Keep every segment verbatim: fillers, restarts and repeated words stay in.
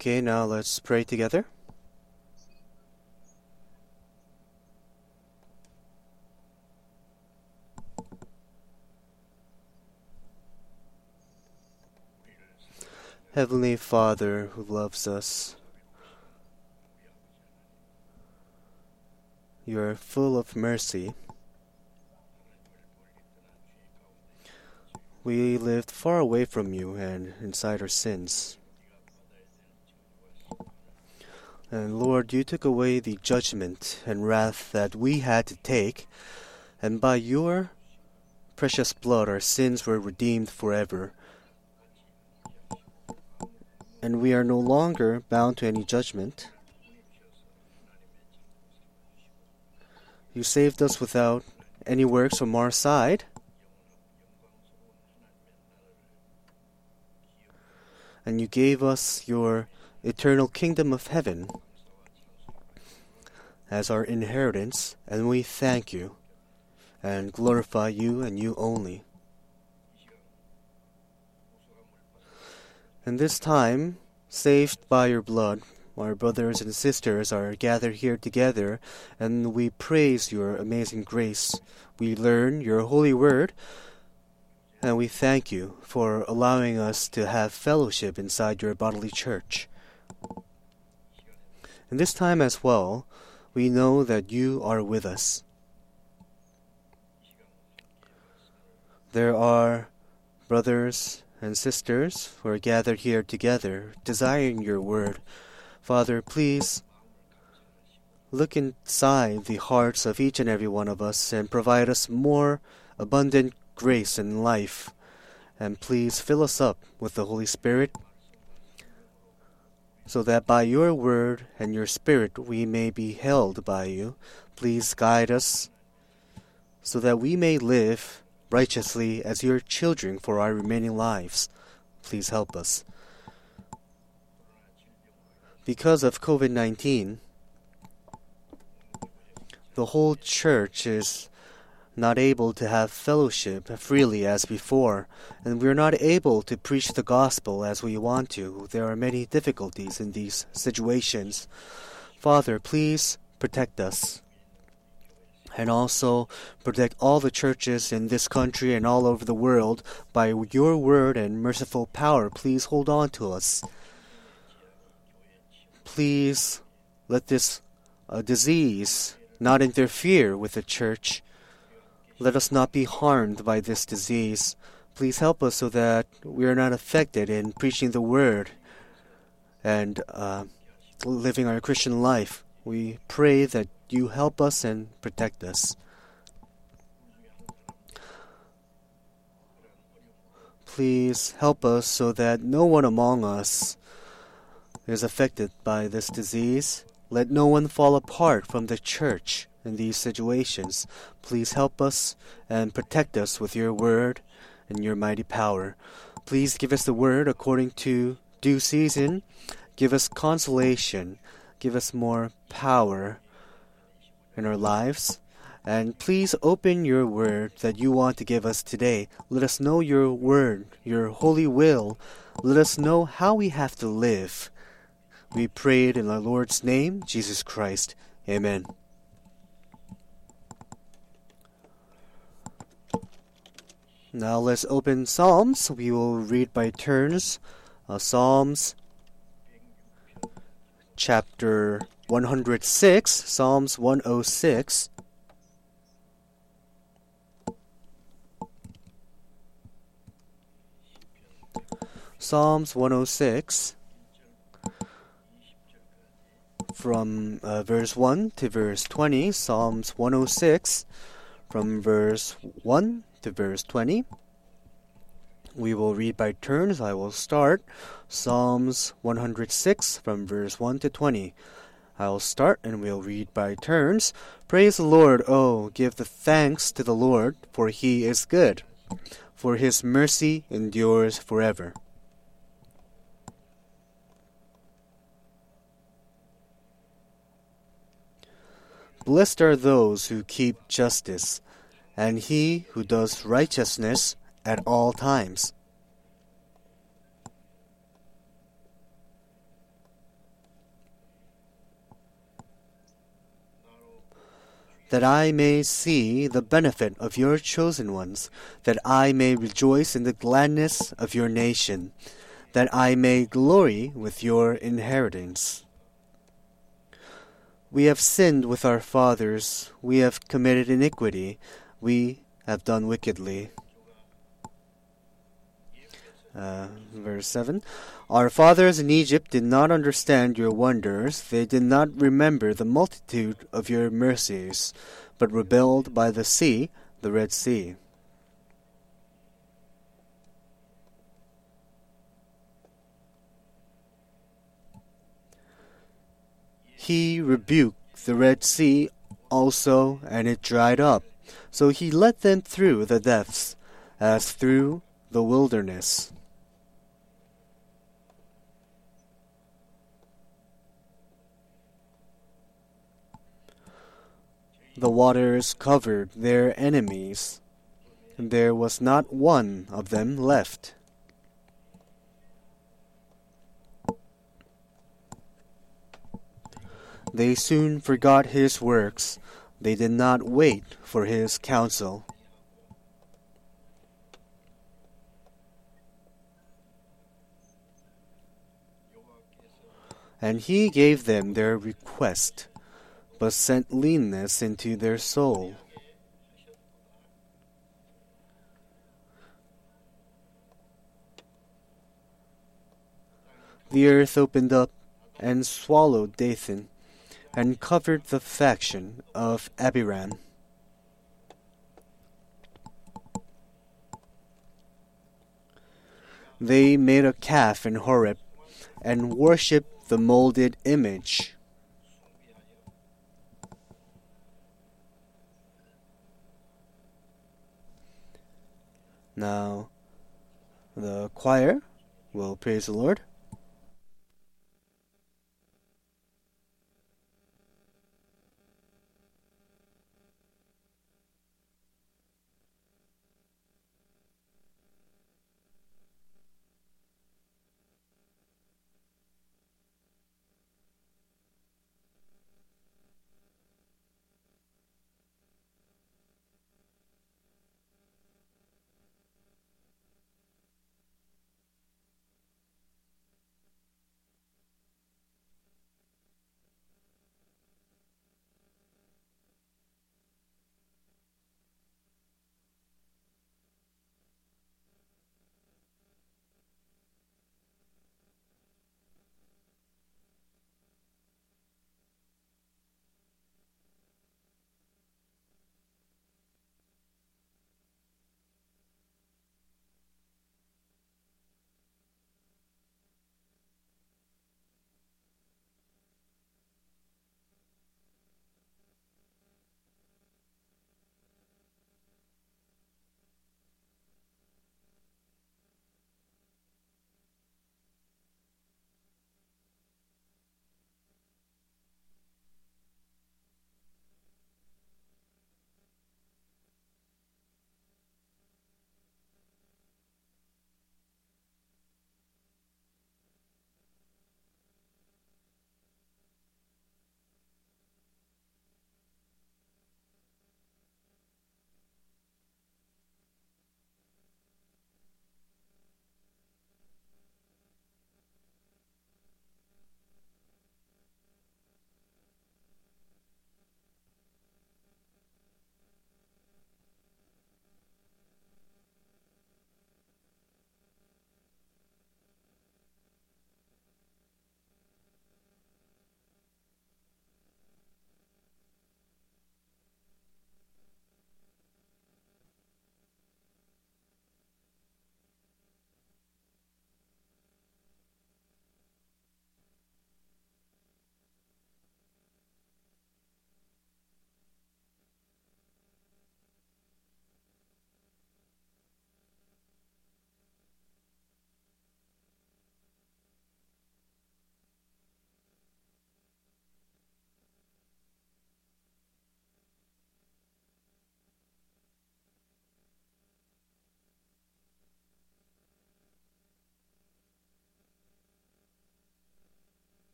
Okay, now let's pray together. Heavenly Father who loves us, you are full of mercy. We lived far away from you and inside our sins. And Lord, you took away the judgment and wrath that we had to take, and by your precious blood our sins were redeemed forever. And we are no longer bound to any judgment. You saved us without any works from our side. And you gave us your eternal kingdom of heaven as our inheritance, and we thank you and glorify you and you only. And this time, saved by your blood, our brothers and sisters are gathered here together, and we praise your amazing grace. We learn your holy word, and we thank you for allowing us to have fellowship inside your bodily church. And this time as well, we know that you are with us. There are brothers and sisters who are gathered here together, desiring your word. Father, please look inside the hearts of each and every one of us and provide us more abundant grace and life. And please fill us up with the Holy Spirit, so that by your word and your Spirit we may be held by you. Please guide us, so that we may live righteously as your children for our remaining lives. Please help us. Because of covid nineteen, the whole church is not able to have fellowship freely as before, and we're not able to preach the gospel as we want to. There are many difficulties in these situations. Father, please protect us, and also protect all the churches in this country and all over the world. By your word and merciful power, please hold on to us. Please let this uh, disease not interfere with the church. Let us not be harmed by this disease. Please help us so that we are not affected in preaching the word and uh, living our Christian life. We pray that you help us and protect us. Please help us so that no one among us is affected by this disease. Let no one fall apart from the church in these situations. Please help us and protect us with your word and your mighty power. Please give us the word according to due season. Give us consolation. Give us more power in our lives. And please open your word that you want to give us today. Let us know your word, your holy will. Let us know how we have to live. We pray it in our Lord's name, Jesus Christ. Amen. Now let's open Psalms. We will read by turns. Uh, Psalms chapter one hundred six, Psalms one oh six. Psalms one oh six, from uh, verse one to verse twenty. Psalms one oh six, from verse one to verse twenty. We will read by turns. I will start Psalms one hundred six from verse one to twenty. I will start and we'll read by turns. Praise the Lord. Oh, give the thanks to the Lord, for he is good, for his mercy endures forever. Blessed are those who keep justice, and he who does righteousness at all times. that I may see the benefit of your chosen ones, that I may rejoice in the gladness of your nation, that I may glory with your inheritance. We have sinned with our fathers, we have committed iniquity, we have done wickedly. Uh, verse seven. Our fathers in Egypt did not understand your wonders, they did not remember the multitude of your mercies, but rebelled by the sea, the Red Sea. He rebuked the Red Sea also, and it dried up. So he led them through the depths, as through the wilderness. The waters covered their enemies, and there was not one of them left. They soon forgot his works. They did not wait for his counsel. And he gave them their request, but sent leanness into their soul. The earth opened up and swallowed Dathan, and covered the faction of Abiram. They made a calf in Horeb, and worshipped the molded image. Now, the choir will praise the Lord.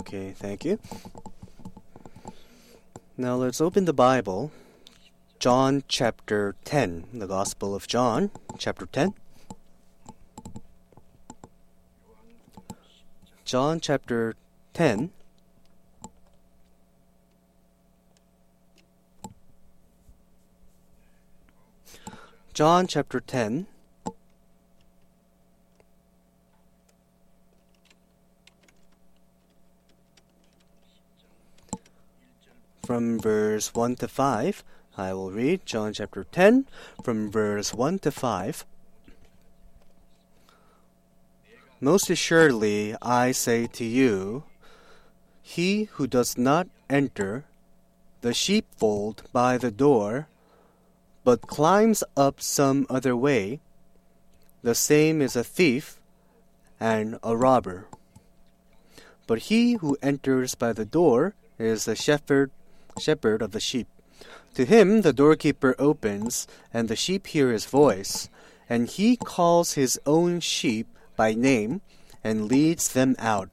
Okay, thank you. Now let's open the Bible. John chapter ten, the Gospel of John, chapter ten. John chapter ten. John chapter ten. From verse one to five, I will read John chapter ten, from verse one to five. Most assuredly, I say to you, he who does not enter the sheepfold by the door, but climbs up some other way, the same is a thief and a robber. But he who enters by the door is the shepherd shepherd of the sheep. To him the doorkeeper opens, and the sheep hear his voice, and he calls his own sheep by name and leads them out.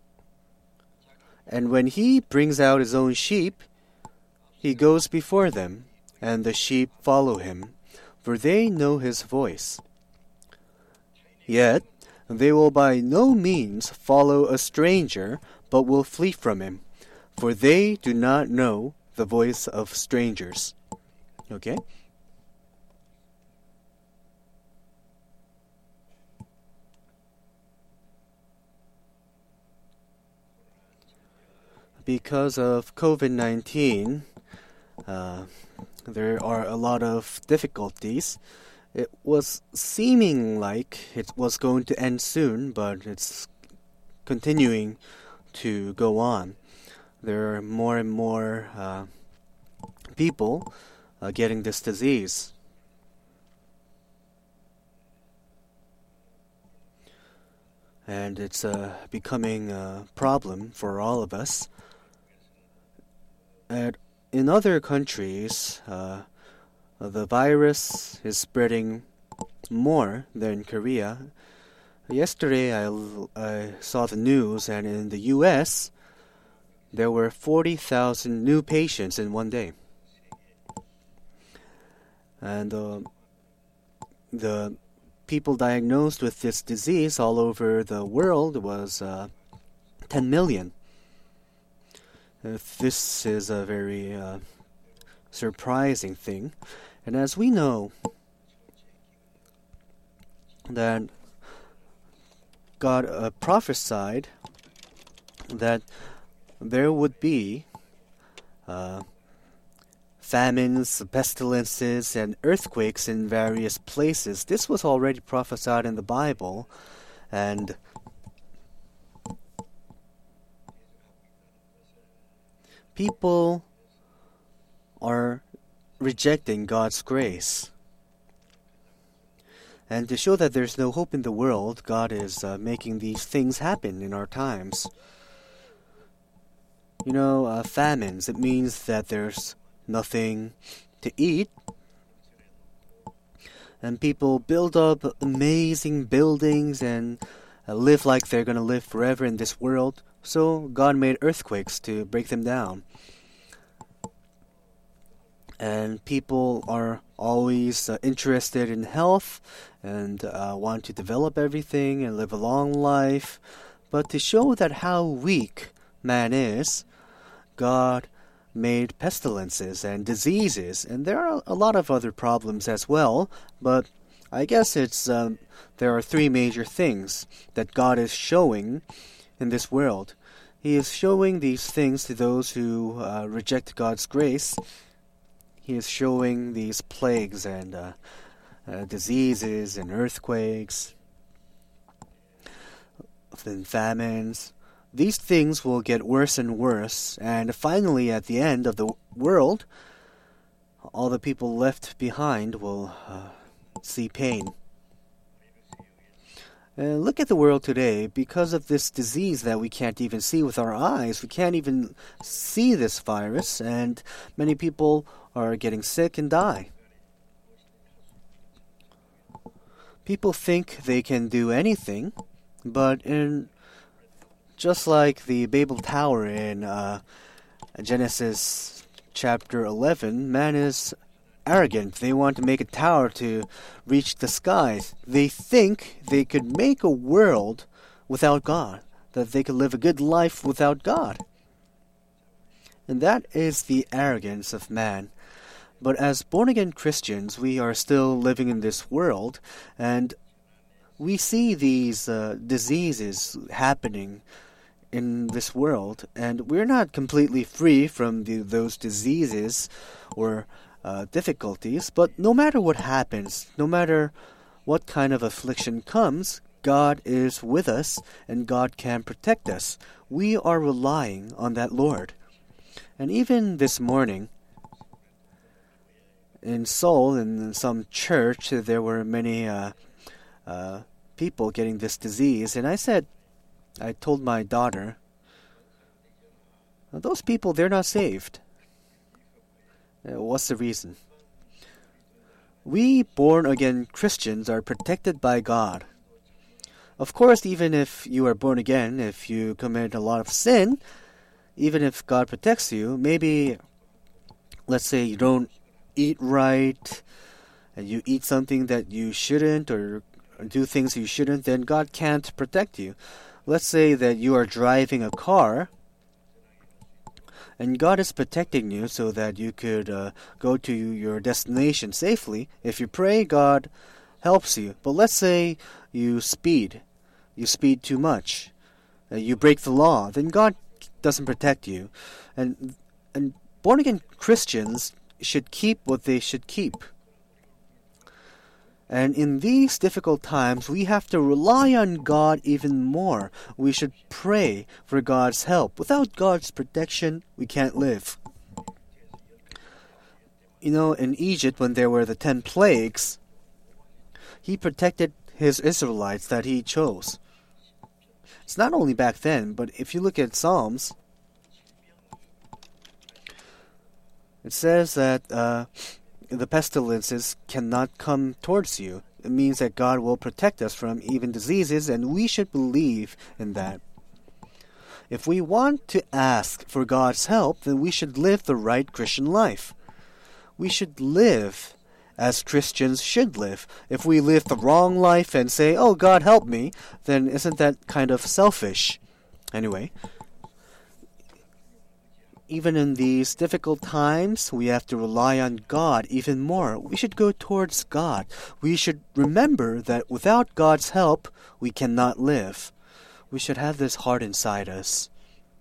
And when he brings out his own sheep, he goes before them, and the sheep follow him, for they know his voice. Yet they will by no means follow a stranger, but will flee from him, for they do not know the voice of strangers. Okay? Because of COVID nineteen, uh, there are a lot of difficulties. It was seeming like it was going to end soon, but it's continuing to go on. There are more and more uh, people uh, getting this disease. And it's uh, becoming a problem for all of us. And in other countries, uh, the virus is spreading more than Korea. Yesterday, I, I saw the news, and in the U S, there were forty thousand new patients in one day. And uh, the people diagnosed with this disease all over the world was uh, ten million. Uh, this is a very uh, surprising thing. And as we know that God uh, prophesied that there would be uh, famines, pestilences, and earthquakes in various places. This was already prophesied in the Bible, and people are rejecting God's grace. And to show that there's no hope in the world, God is uh, making these things happen in our times. You know, uh, famines, it means that there's nothing to eat. And people build up amazing buildings and uh, live like they're going to live forever in this world. So God made earthquakes to break them down. And people are always uh, interested in health and uh, want to develop everything and live a long life. But to show that how weak man is, God made pestilences and diseases, and there are a lot of other problems as well, but I guess it's um, there are three major things that God is showing in this world. He is showing these things to those who uh, reject God's grace. He is showing these plagues and uh, uh, diseases and earthquakes and famines. These things will get worse and worse, and finally at the end of the world, all the people left behind will uh, see pain. And look at the world today. Because of this disease that we can't even see with our eyes, we can't even see this virus, and many people are getting sick and die. People think they can do anything, but in just like the Babel Tower in uh, Genesis chapter eleven, man is arrogant. They want to make a tower to reach the skies. They think they could make a world without God, that they could live a good life without God. And that is the arrogance of man. But as born-again Christians, we are still living in this world, and we see these uh, diseases happening in this world, and we're not completely free from the, those diseases or uh, difficulties, but no matter what happens, no matter what kind of affliction comes, God is with us, and God can protect us. We are relying on that Lord. And even this morning, in Seoul, in some church, there were many uh, uh, people getting this disease. And I said, I told my daughter, those people, they're not saved. Uh, what's the reason? We born-again Christians are protected by God. Of course, even if you are born again, if you commit a lot of sin, even if God protects you, maybe, let's say you don't eat right, and you eat something that you shouldn't, or, or do things you shouldn't, then God can't protect you. Let's say that you are driving a car, and God is protecting you so that you could uh, go to your destination safely. If you pray, God helps you. But let's say you speed, you speed too much, uh, you break the law, then God doesn't protect you. And and born-again Christians should keep what they should keep. And in these difficult times, we have to rely on God even more. We should pray for God's help. Without God's protection, we can't live. You know, in Egypt, when there were the ten plagues, He protected His Israelites that He chose. It's not only back then, but if you look at Psalms, it says that uh, the pestilences cannot come towards you. It means that God will protect us from even diseases, and we should believe in that. If we want to ask for God's help, then we should live the right Christian life. We should live as Christians should live. If we live the wrong life and say, "Oh, God, help me," then isn't that kind of selfish? Anyway, even in these difficult times, we have to rely on God even more. We should go towards God. We should remember that without God's help, we cannot live. We should have this heart inside us.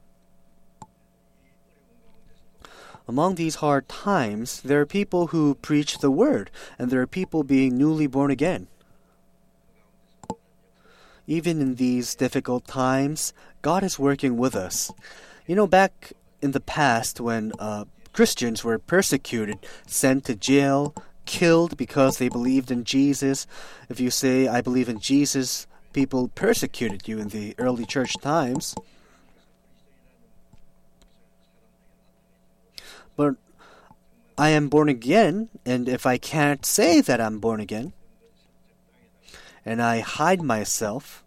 Among these hard times, there are people who preach the Word, and there are people being newly born again. Even in these difficult times, God is working with us. You know, back in the past, when uh, Christians were persecuted, sent to jail, killed because they believed in Jesus, if you say, "I believe in Jesus," people persecuted you in the early church times. But I am born again, and if I can't say that I'm born again, and I hide myself,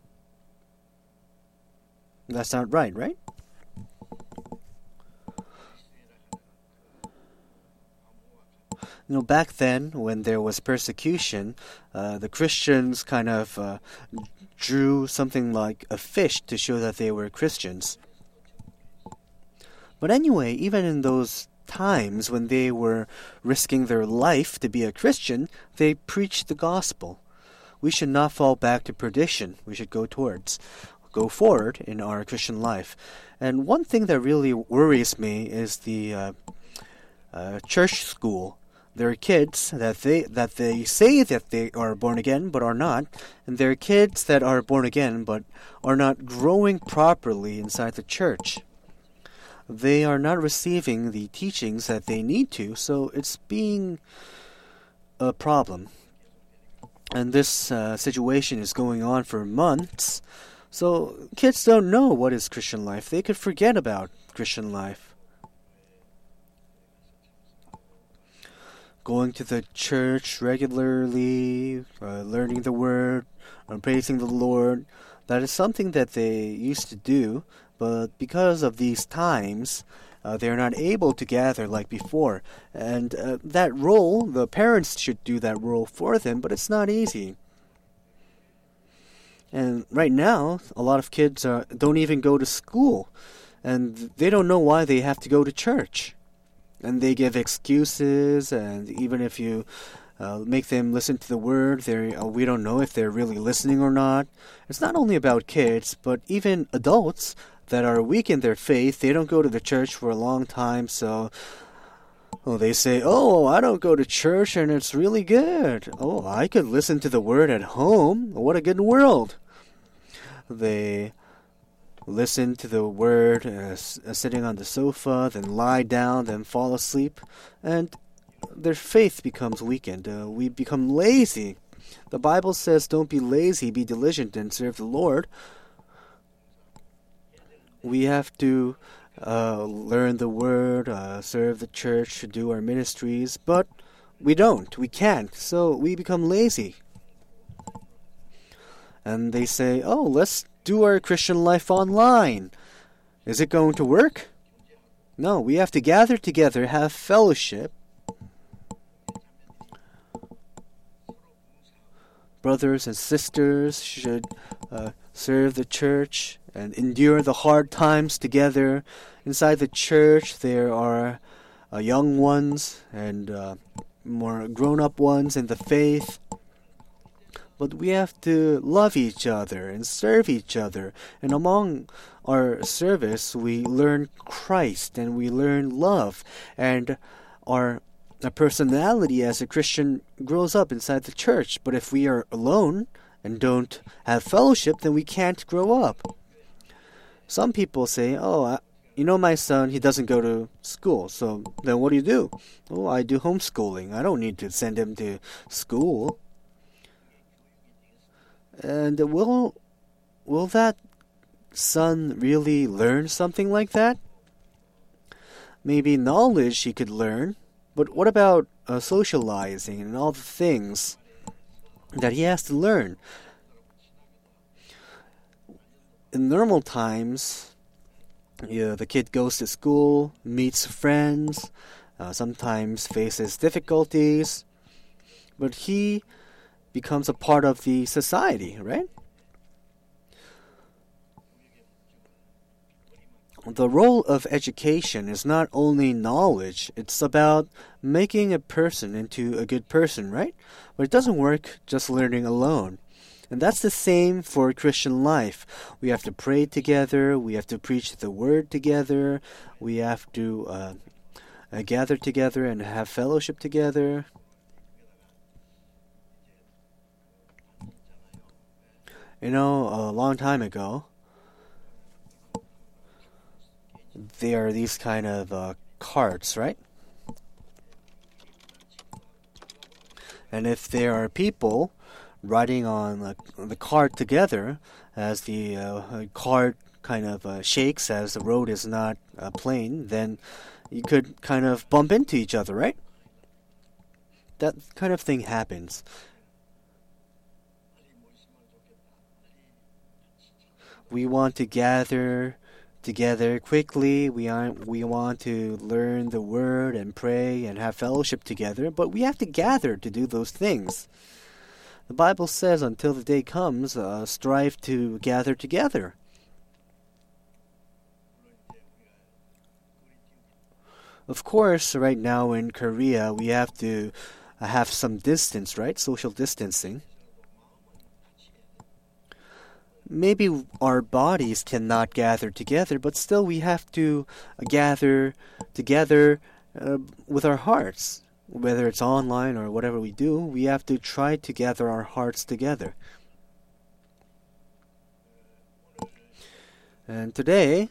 that's not right, right? You know, back then, when there was persecution, uh, the Christians kind of uh, drew something like a fish to show that they were Christians. But anyway, even in those times when they were risking their life to be a Christian, they preached the gospel. We should not fall back to perdition. We should go towards, go forward in our Christian life. And one thing that really worries me is the uh, uh, church school. There are kids that they that they say that they are born again but are not, and there are kids that are born again but are not growing properly inside the church. They are not receiving the teachings that they need to, so it's being a problem. And this uh, situation is going on for months, so kids don't know what is Christian life. They could forget about Christian life. Going to the church regularly, uh, learning the Word, uh, praising the Lord, That is something that they used to do, but because of these times, uh, they're not able to gather like before. And uh, that role, the parents should do that role for them, but it's not easy. And right now, a lot of kids uh, don't even go to school, and they don't know why they have to go to church. And they give excuses, and even if you uh, make them listen to the word, they uh, we don't know if they're really listening or not. It's not only about kids, but even adults that are weak in their faith. They don't go to the church for a long time, so oh, they say, oh, I don't go to church and it's really good. Oh, I could listen to the word at home. What a good world. They listen to the word uh, uh, sitting on the sofa, then lie down, then fall asleep, and their faith becomes weakened. Uh, we become lazy. The Bible says, don't be lazy, be diligent and serve the Lord. We have to uh, learn the word, uh, serve the church, do our ministries, but we don't. We can't. So we become lazy. And they say, oh, let's do our Christian life online. Is it going to work? No, we have to gather together, have fellowship. Brothers and sisters should uh, serve the church and endure the hard times together. Inside the church, there are uh, young ones and uh, more grown-up ones in the faith. But we have to love each other and serve each other. And among our service, we learn Christ and we learn love. And our, our personality as a Christian grows up inside the church. But if we are alone and don't have fellowship, then we can't grow up. Some people say, oh, I, you know my son, he doesn't go to school. So then what do you do? Oh, I do homeschooling. I don't need to send him to school. And will will that son really learn something like that? Maybe knowledge he could learn, but what about uh, socializing and all the things that he has to learn? In normal times, yeah, the kid goes to school, meets friends, uh, sometimes faces difficulties, but he becomes a part of the society, right? The role of education is not only knowledge, it's about making a person into a good person, right? But it doesn't work just learning alone. And that's the same for Christian life. We have to pray together, we have to preach the word together, we have to uh, uh, gather together and have fellowship together. You know, a long time ago, there are these kind of uh, carts, right? And if there are people riding on uh, the cart together, as the uh, cart kind of uh, shakes as the road is not uh, plain, then you could kind of bump into each other, right? That kind of thing happens. We want to gather together quickly. We are, we want to learn the word and pray and have fellowship together, but we have to gather to do those things. The Bible says, until the day comes, uh, strive to gather together. Of course, right now in Korea, we have to uh, have some distance, right? Social distancing. Maybe our bodies cannot gather together, but still we have to gather together uh, with our hearts. Whether it's online or whatever we do, we have to try to gather our hearts together. And today,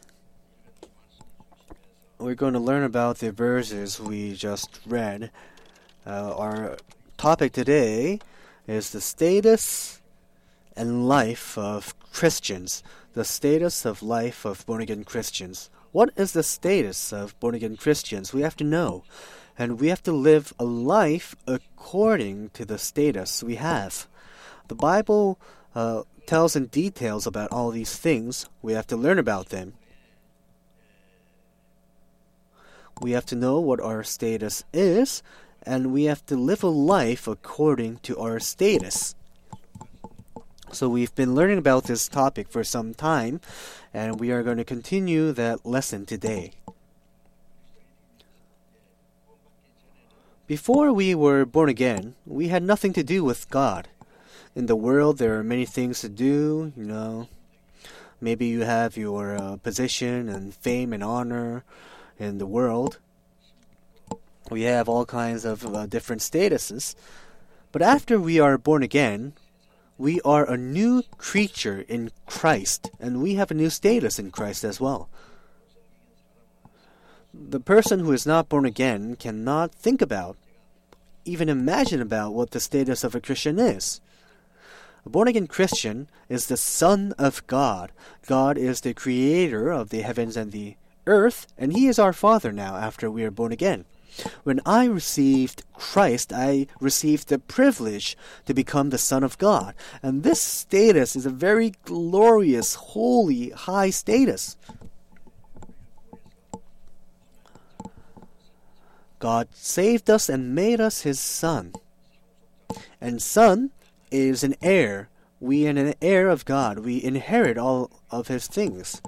we're going to learn about the verses we just read. Uh, our topic today is the status and life of Christians. The status of life of born-again Christians. What is the status of born-again Christians? We have to know. And we have to live a life according to the status we have. The Bible uh, tells in details about all these things. We have to learn about them. We have to know what our status is, and we have to live a life according to our status. So we've been learning about this topic for some time, and we are going to continue that lesson today. Before we were born again, we had nothing to do with God. In the world, there are many things to do, you know. Maybe you have your uh, position and fame and honor in the world. We have all kinds of uh, different statuses. But after we are born again, we are a new creature in Christ, and we have a new status in Christ as well. The person who is not born again cannot think about, even imagine about what the status of a Christian is. A born-again Christian is the Son of God. God is the creator of the heavens and the earth, and He is our Father now after we are born again. When I received Christ, I received the privilege to become the Son of God. And this status is a very glorious, holy, high status. God saved us and made us His Son. And Son is an heir. We are an heir of God. We inherit all of His things.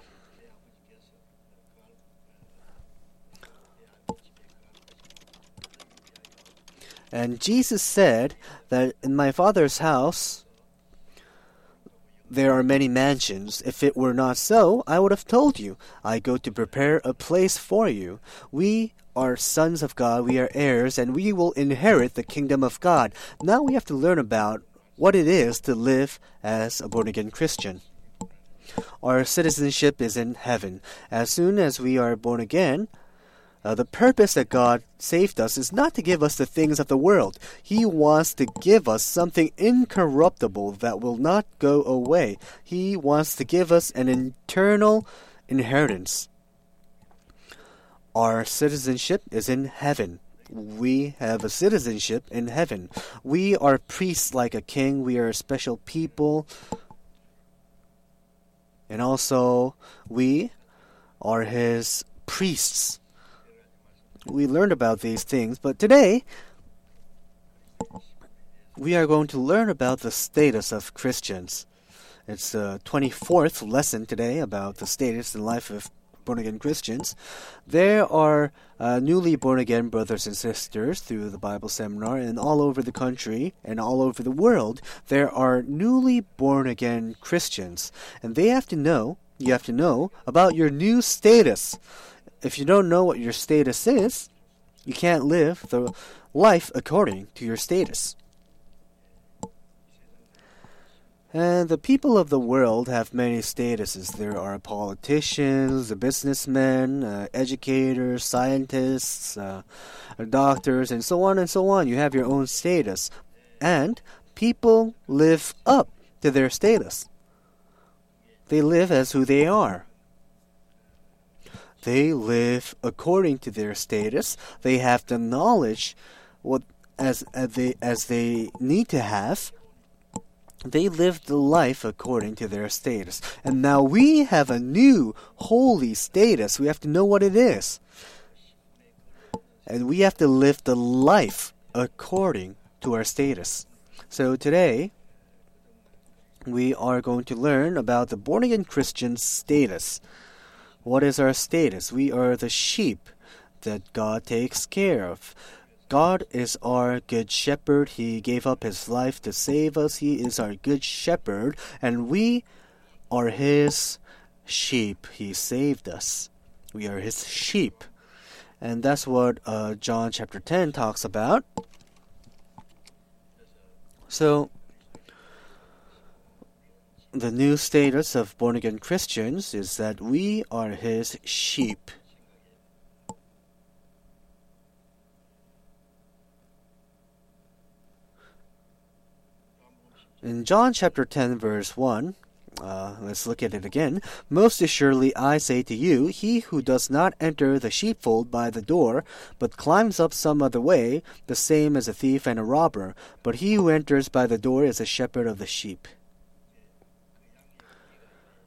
And Jesus said that in my Father's house there are many mansions. If it were not so, I would have told you. I go to prepare a place for you. We are sons of God, we are heirs, and we will inherit the kingdom of God. Now we have to learn about what it is to live as a born-again Christian. Our citizenship is in heaven. As soon as we are born again, uh, the purpose that God saved us is not to give us the things of the world. He wants to give us something incorruptible that will not go away. He wants to give us an eternal inheritance. Our citizenship is in heaven. We have a citizenship in heaven. We are priests like a king. We are a special people. And also, we are His priests. We learned about these things, but today, we are going to learn about the status of Christians. It's the twenty-fourth lesson today about the status and life of born-again Christians. There are uh, newly born-again brothers and sisters through the Bible seminar, and all over the country and all over the world, there are newly born-again Christians. And they have to know, you have to know about your new status. If you don't know what your status is, you can't live the life according to your status. And the people of the world have many statuses. There are politicians, businessmen, uh, educators, scientists, uh, doctors, and so on and so on. You have your own status. And people live up to their status. They live as who they are. They live according to their status. They have the knowledge what as, as they as they need to have. They live the life according to their status. And now we have a new holy status. We have to know what it is. And we have to live the life according to our status. So today, we are going to learn about the born-again Christian status. What is our status? We are the sheep that God takes care of. God is our good shepherd. He gave up His life to save us. He is our good shepherd, and we are His sheep. He saved us. We are His sheep. And that's what uh, John chapter ten talks about. So, the new status of born-again Christians is that we are His sheep. In John chapter ten, verse one, uh, let's look at it again. Most assuredly I say to you, he who does not enter the sheepfold by the door, but climbs up some other way, the same is a thief and a robber. But he who enters by the door is a shepherd of the sheep.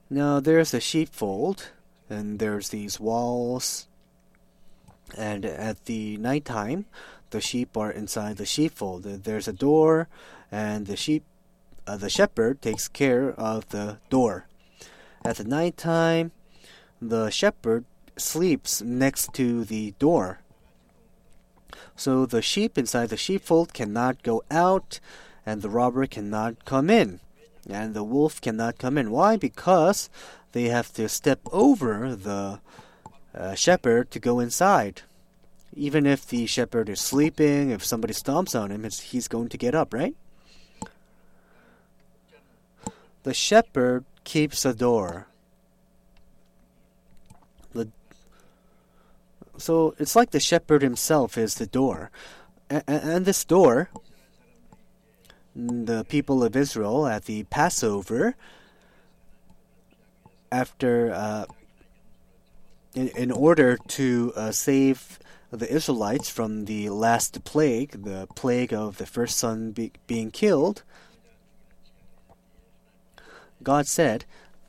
Now there's a sheepfold, and there's these walls, and at the nighttime, the sheep are inside the sheepfold. There's a door, and the sheep, uh, the shepherd takes care of the door. At the nighttime, the shepherd sleeps next to the door. So the sheep inside the sheepfold cannot go out, and the robber cannot come in, and the wolf cannot come in. Why? Because they have to step over the uh, shepherd to go inside. Even if the shepherd is sleeping, if somebody stomps on him, it's, he's going to get up, right? The shepherd keeps a door. The, so it's like the shepherd himself is the door. And, and this door, the people of Israel at the Passover, after, uh, in, in order to uh, save the Israelites from the last plague, the plague of the first son be, being killed, God said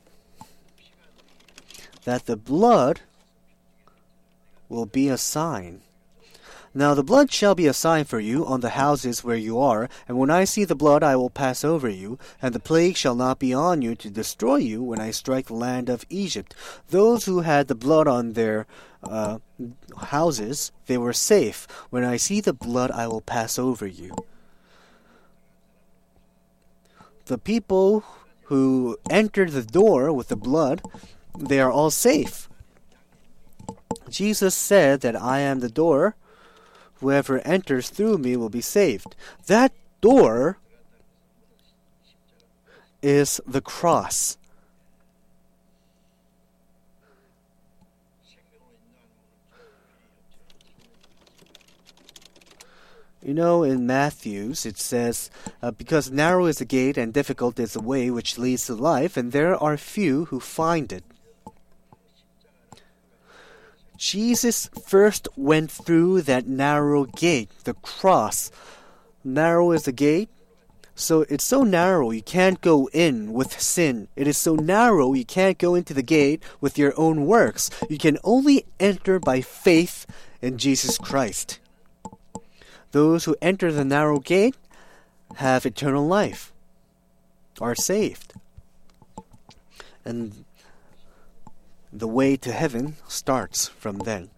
that the blood will be a sign. Now the blood shall be a sign for you on the houses where you are, and when I see the blood I will pass over you, and the plague shall not be on you to destroy you when I strike the land of Egypt. Those who had the blood on their uh, houses, they were safe. When I see the blood I will pass over you. The people who entered the door with the blood, they are all safe. Jesus said that I am the door. Whoever enters through me will be saved. That door is the cross. You know, in Matthew's, it says, uh, because narrow is the gate and difficult is the way which leads to life, and there are few who find it. Jesus first went through that narrow gate, the cross. Narrow is the gate, so it's so narrow you can't go in with sin. It is so narrow you can't go into the gate with your own works. You can only enter by faith in Jesus Christ. Those who enter the narrow gate have eternal life, are saved. And the way to heaven starts from then.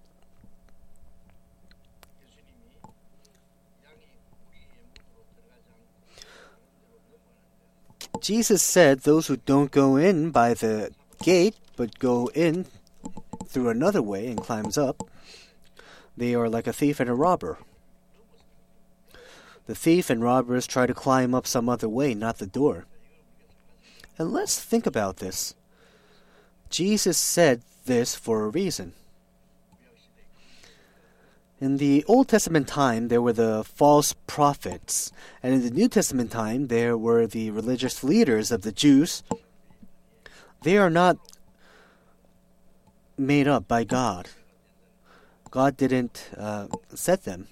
Jesus said those who don't go in by the gate but go in through another way and climbs up, they are like a thief and a robber. The thief and robbers try to climb up some other way, not the door. And let's think about this. Jesus said this for a reason. In the Old Testament time, there were the false prophets. And in the New Testament time, there were the religious leaders of the Jews. They are not made up by God. God didn't uh, set them.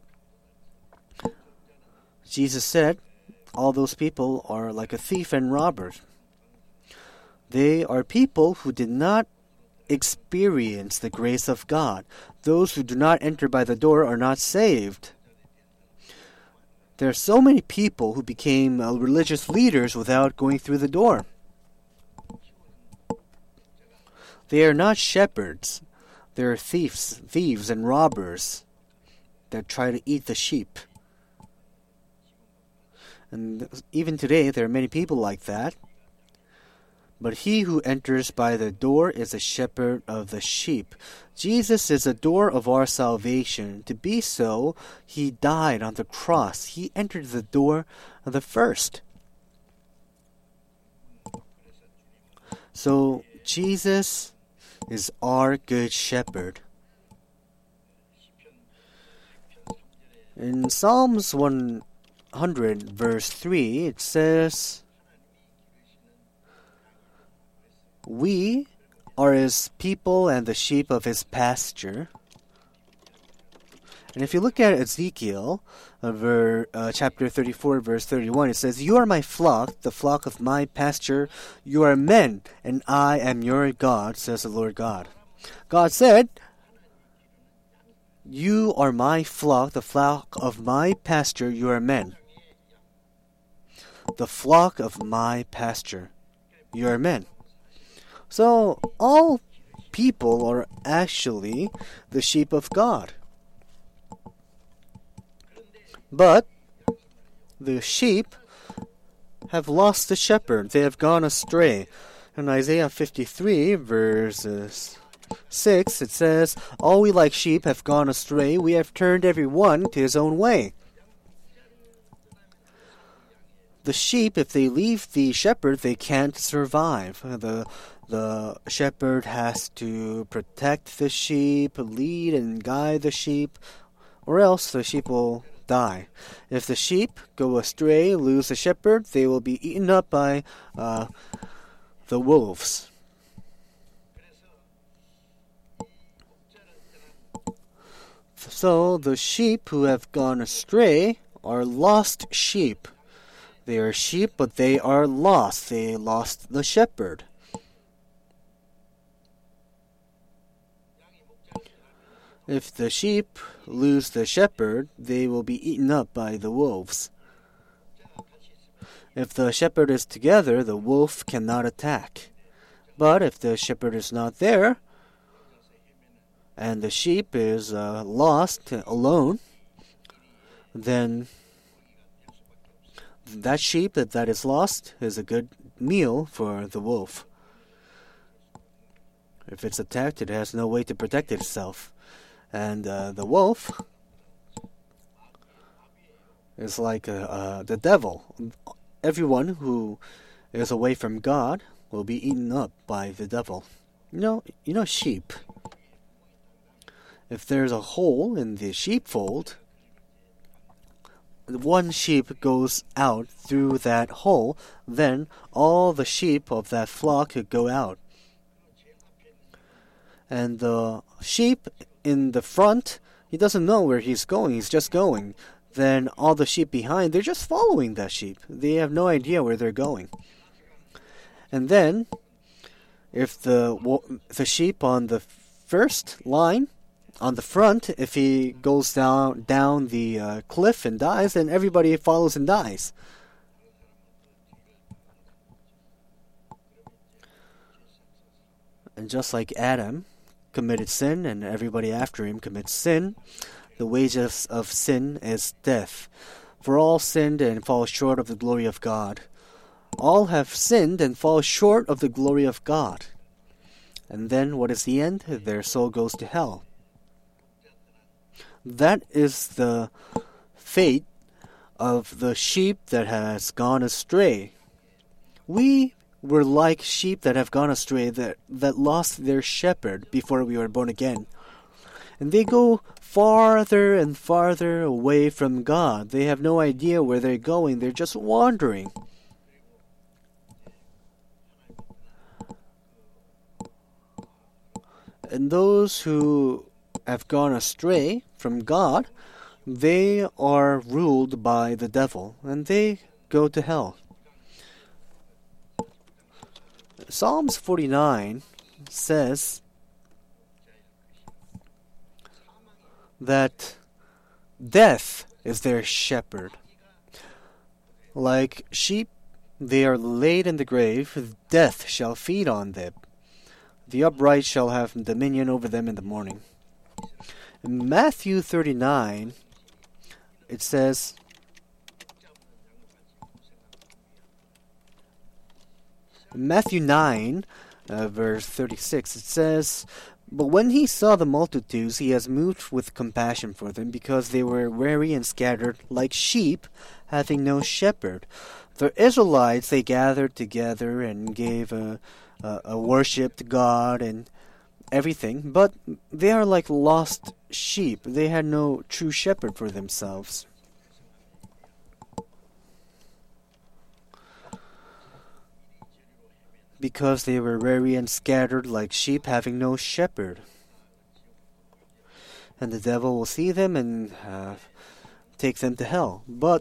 Jesus said, all those people are like a thief and robber. They are people who did not experience the grace of God. Those who do not enter by the door are not saved. There are so many people who became uh, religious leaders without going through the door. They are not shepherds. They are thieves, thieves and robbers that try to eat the sheep. And even today, there are many people like that. But he who enters by the door is a shepherd of the sheep. Jesus is the door of our salvation. To be so, he died on the cross. He entered the door the first. So, Jesus is our good shepherd. In Psalms one hundred, verse three, it says, we are his people and the sheep of his pasture. And if you look at Ezekiel, uh, ver, uh, chapter thirty-four, verse thirty-one, it says, "You are my flock, the flock of my pasture. You are men, and I am your God, says the Lord God." God said, "You are my flock, the flock of my pasture. You are men. The flock of my pasture. You are men." So, all people are actually the sheep of God. But the sheep have lost the shepherd. They have gone astray. In Isaiah fifty-three, verses six, it says, "All we like sheep have gone astray. We have turned every one to his own way." The sheep, if they leave the shepherd, they can't survive. The the shepherd has to protect the sheep, lead and guide the sheep, or else the sheep will die. If the sheep go astray, lose the shepherd, they will be eaten up by uh, the wolves. So the sheep who have gone astray are lost sheep. They are sheep, but they are lost. They lost the shepherd. If the sheep lose the shepherd, they will be eaten up by the wolves. If the shepherd is together, the wolf cannot attack. But if the shepherd is not there, and the sheep is uh, lost alone, then that sheep that, that is lost is a good meal for the wolf. If it's attacked, it has no way to protect itself. And uh, the wolf is like uh, uh, the devil. Everyone who is away from God will be eaten up by the devil. You know, you know sheep. If there's a hole in the sheepfold, one sheep goes out through that hole, then all the sheep of that flock could go out. And the sheep in the front, he doesn't know where he's going, he's just going. Then all the sheep behind, they're just following that sheep. They have no idea where they're going. And then, if the the sheep on the first line, on the front, if he goes down down the uh, cliff and dies, then everybody follows and dies. And just like Adam committed sin and everybody after him commits sin, the wages of sin is death. For all sinned and fall short of the glory of God. All have sinned and fall short of the glory of God. And then what is the end? Their soul goes to hell. That is the fate of the sheep that has gone astray. We were like sheep that have gone astray, that, that lost their shepherd before we were born again. And they go farther and farther away from God. They have no idea where they're going. They're just wandering. And those who have gone astray from God, they are ruled by the devil, and they go to hell. Psalms forty-nine says that death is their shepherd. Like sheep, they are laid in the grave, death shall feed on them. The upright shall have dominion over them in the morning. In Matthew thirty-nine, it says, Matthew nine, uh, verse thirty-six, it says, "But when he saw the multitudes, he has moved with compassion for them, because they were weary and scattered, like sheep, having no shepherd. The Israelites, they gathered together and gave a, a, a worship to God and everything, but they are like lost sheep. They had no true shepherd for themselves." Because they were weary and scattered like sheep having no shepherd. and the devil will see them and uh, take them to hell. But,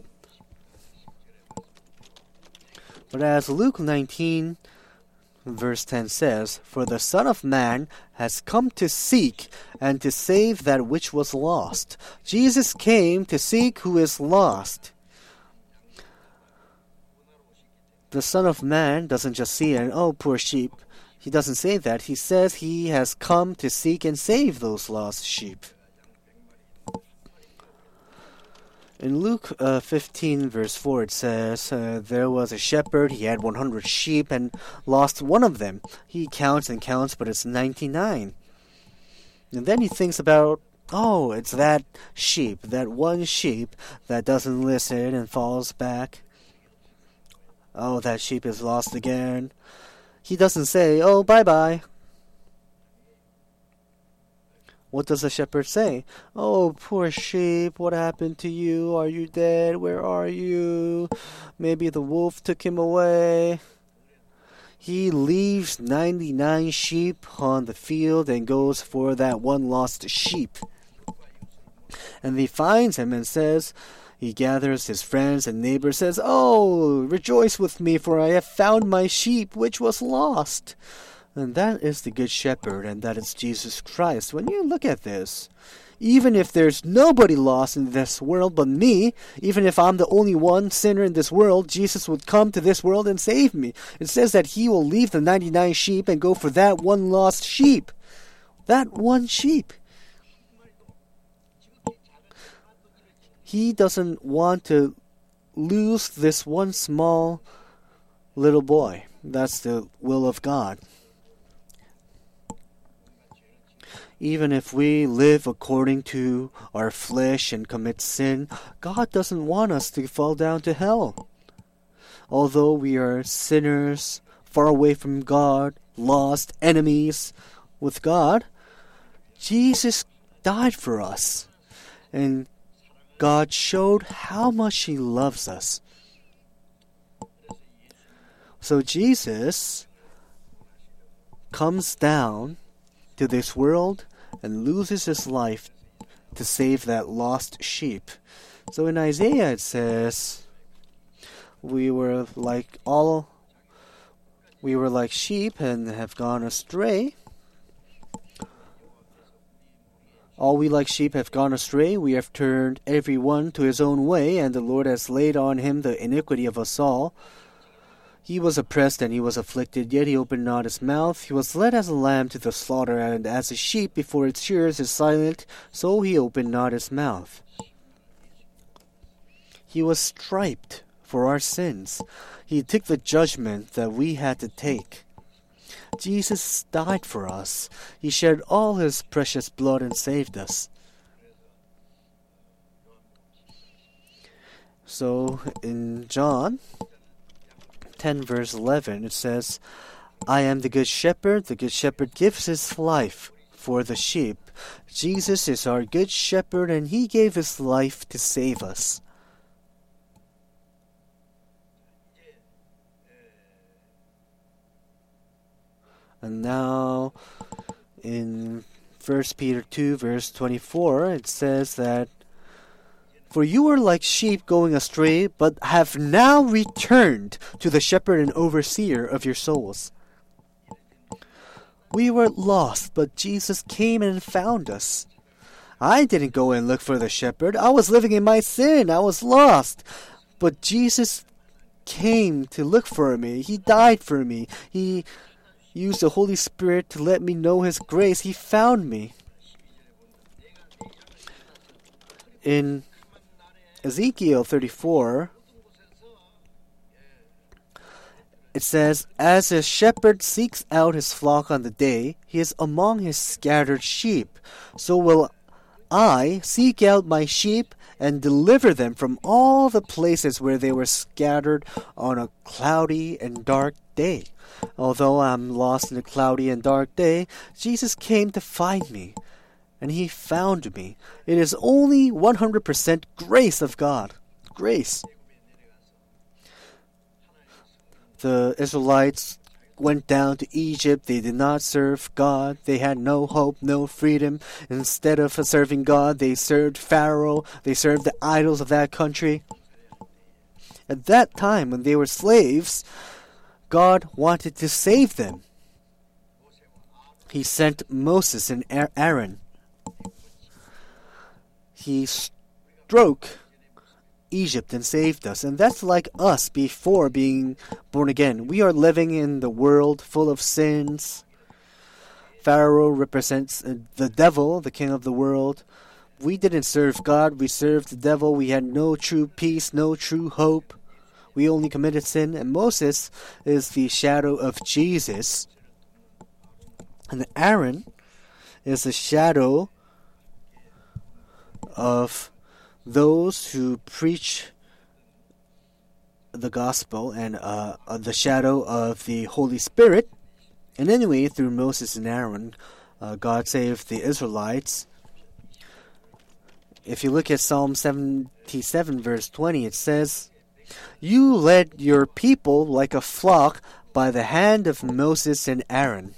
but as Luke nineteen verse ten says, "For the Son of Man has come to seek and to save that which was lost." Jesus came to seek who is lost. The Son of Man doesn't just see and, oh, poor sheep. He doesn't say that. He says he has come to seek and save those lost sheep. In Luke uh, fifteen verse four it says, uh, there was a shepherd, he had one hundred sheep and lost one of them. He counts and counts, but it's ninety-nine. And then he thinks about, oh, it's that sheep, that one sheep that doesn't listen and falls back. Oh, that sheep is lost again. He doesn't say, oh, bye-bye. What does the shepherd say? Oh, poor sheep, what happened to you? Are you dead? Where are you? Maybe the wolf took him away. He leaves ninety-nine sheep on the field and goes for that one lost sheep. And he finds him and says, he gathers his friends and neighbors, says, oh, rejoice with me, for I have found my sheep which was lost. And that is the Good Shepherd, and that is Jesus Christ. When you look at this, even if there's nobody lost in this world but me, even if I'm the only one sinner in this world, Jesus would come to this world and save me. It says that he will leave the ninety-nine sheep and go for that one lost sheep. That one sheep. He doesn't want to lose this one small little boy. That's the will of God. Even if we live according to our flesh and commit sin, God doesn't want us to fall down to hell. Although we are sinners, far away from God, lost, enemies with God, Jesus died for us. And God showed how much He loves us. So Jesus comes down to this world and loses His life to save that lost sheep. So in Isaiah it says, we were like all we were like sheep and have gone astray. All we like sheep have gone astray. We have turned every one to his own way, and the Lord has laid on him the iniquity of us all. He was oppressed and he was afflicted, yet he opened not his mouth. He was led as a lamb to the slaughter, and as a sheep before its shearers is silent, so he opened not his mouth. He was striped for our sins. He took the judgment that we had to take. Jesus died for us. He shed all His precious blood and saved us. So in John ten verse eleven it says, I am the good shepherd. The good shepherd gives his life for the sheep. Jesus is our good shepherd, and He gave His life to save us. And now in First Peter two verse twenty-four it says that, for you were like sheep going astray, but have now returned to the shepherd and overseer of your souls. We were lost, but Jesus came and found us. I didn't go and look for the shepherd. I was living in my sin. I was lost. But Jesus came to look for me. He died for me. He used the Holy Spirit to let me know His grace. He found me. In Ezekiel thirty-four, it says, as a shepherd seeks out his flock on the day, he is among his scattered sheep. So will I seek out my sheep and deliver them from all the places where they were scattered on a cloudy and dark day. Although I'm lost in a cloudy and dark day, Jesus came to find me, and He found me. It is only one hundred percent grace of God. Grace. The Israelites went down to Egypt. They did not serve God. They had no hope, no freedom. Instead of serving God, they served Pharaoh. They served the idols of that country. At that time, when they were slaves, God wanted to save them. He sent Moses and Aaron. He struck Egypt and saved us. And that's like us before being born again. We are living in the world full of sins. Pharaoh represents the devil, the king of the world. We didn't serve God. We served the devil. We had no true peace, no true hope. We only committed sin. And Moses is the shadow of Jesus. And Aaron is the shadow of those who preach the gospel, and uh, the shadow of the Holy Spirit. And anyway, through Moses and Aaron, uh, God saved the Israelites. If you look at Psalm seventy-seven, verse twenty, it says, "You led your people like a flock by the hand of Moses and Aaron."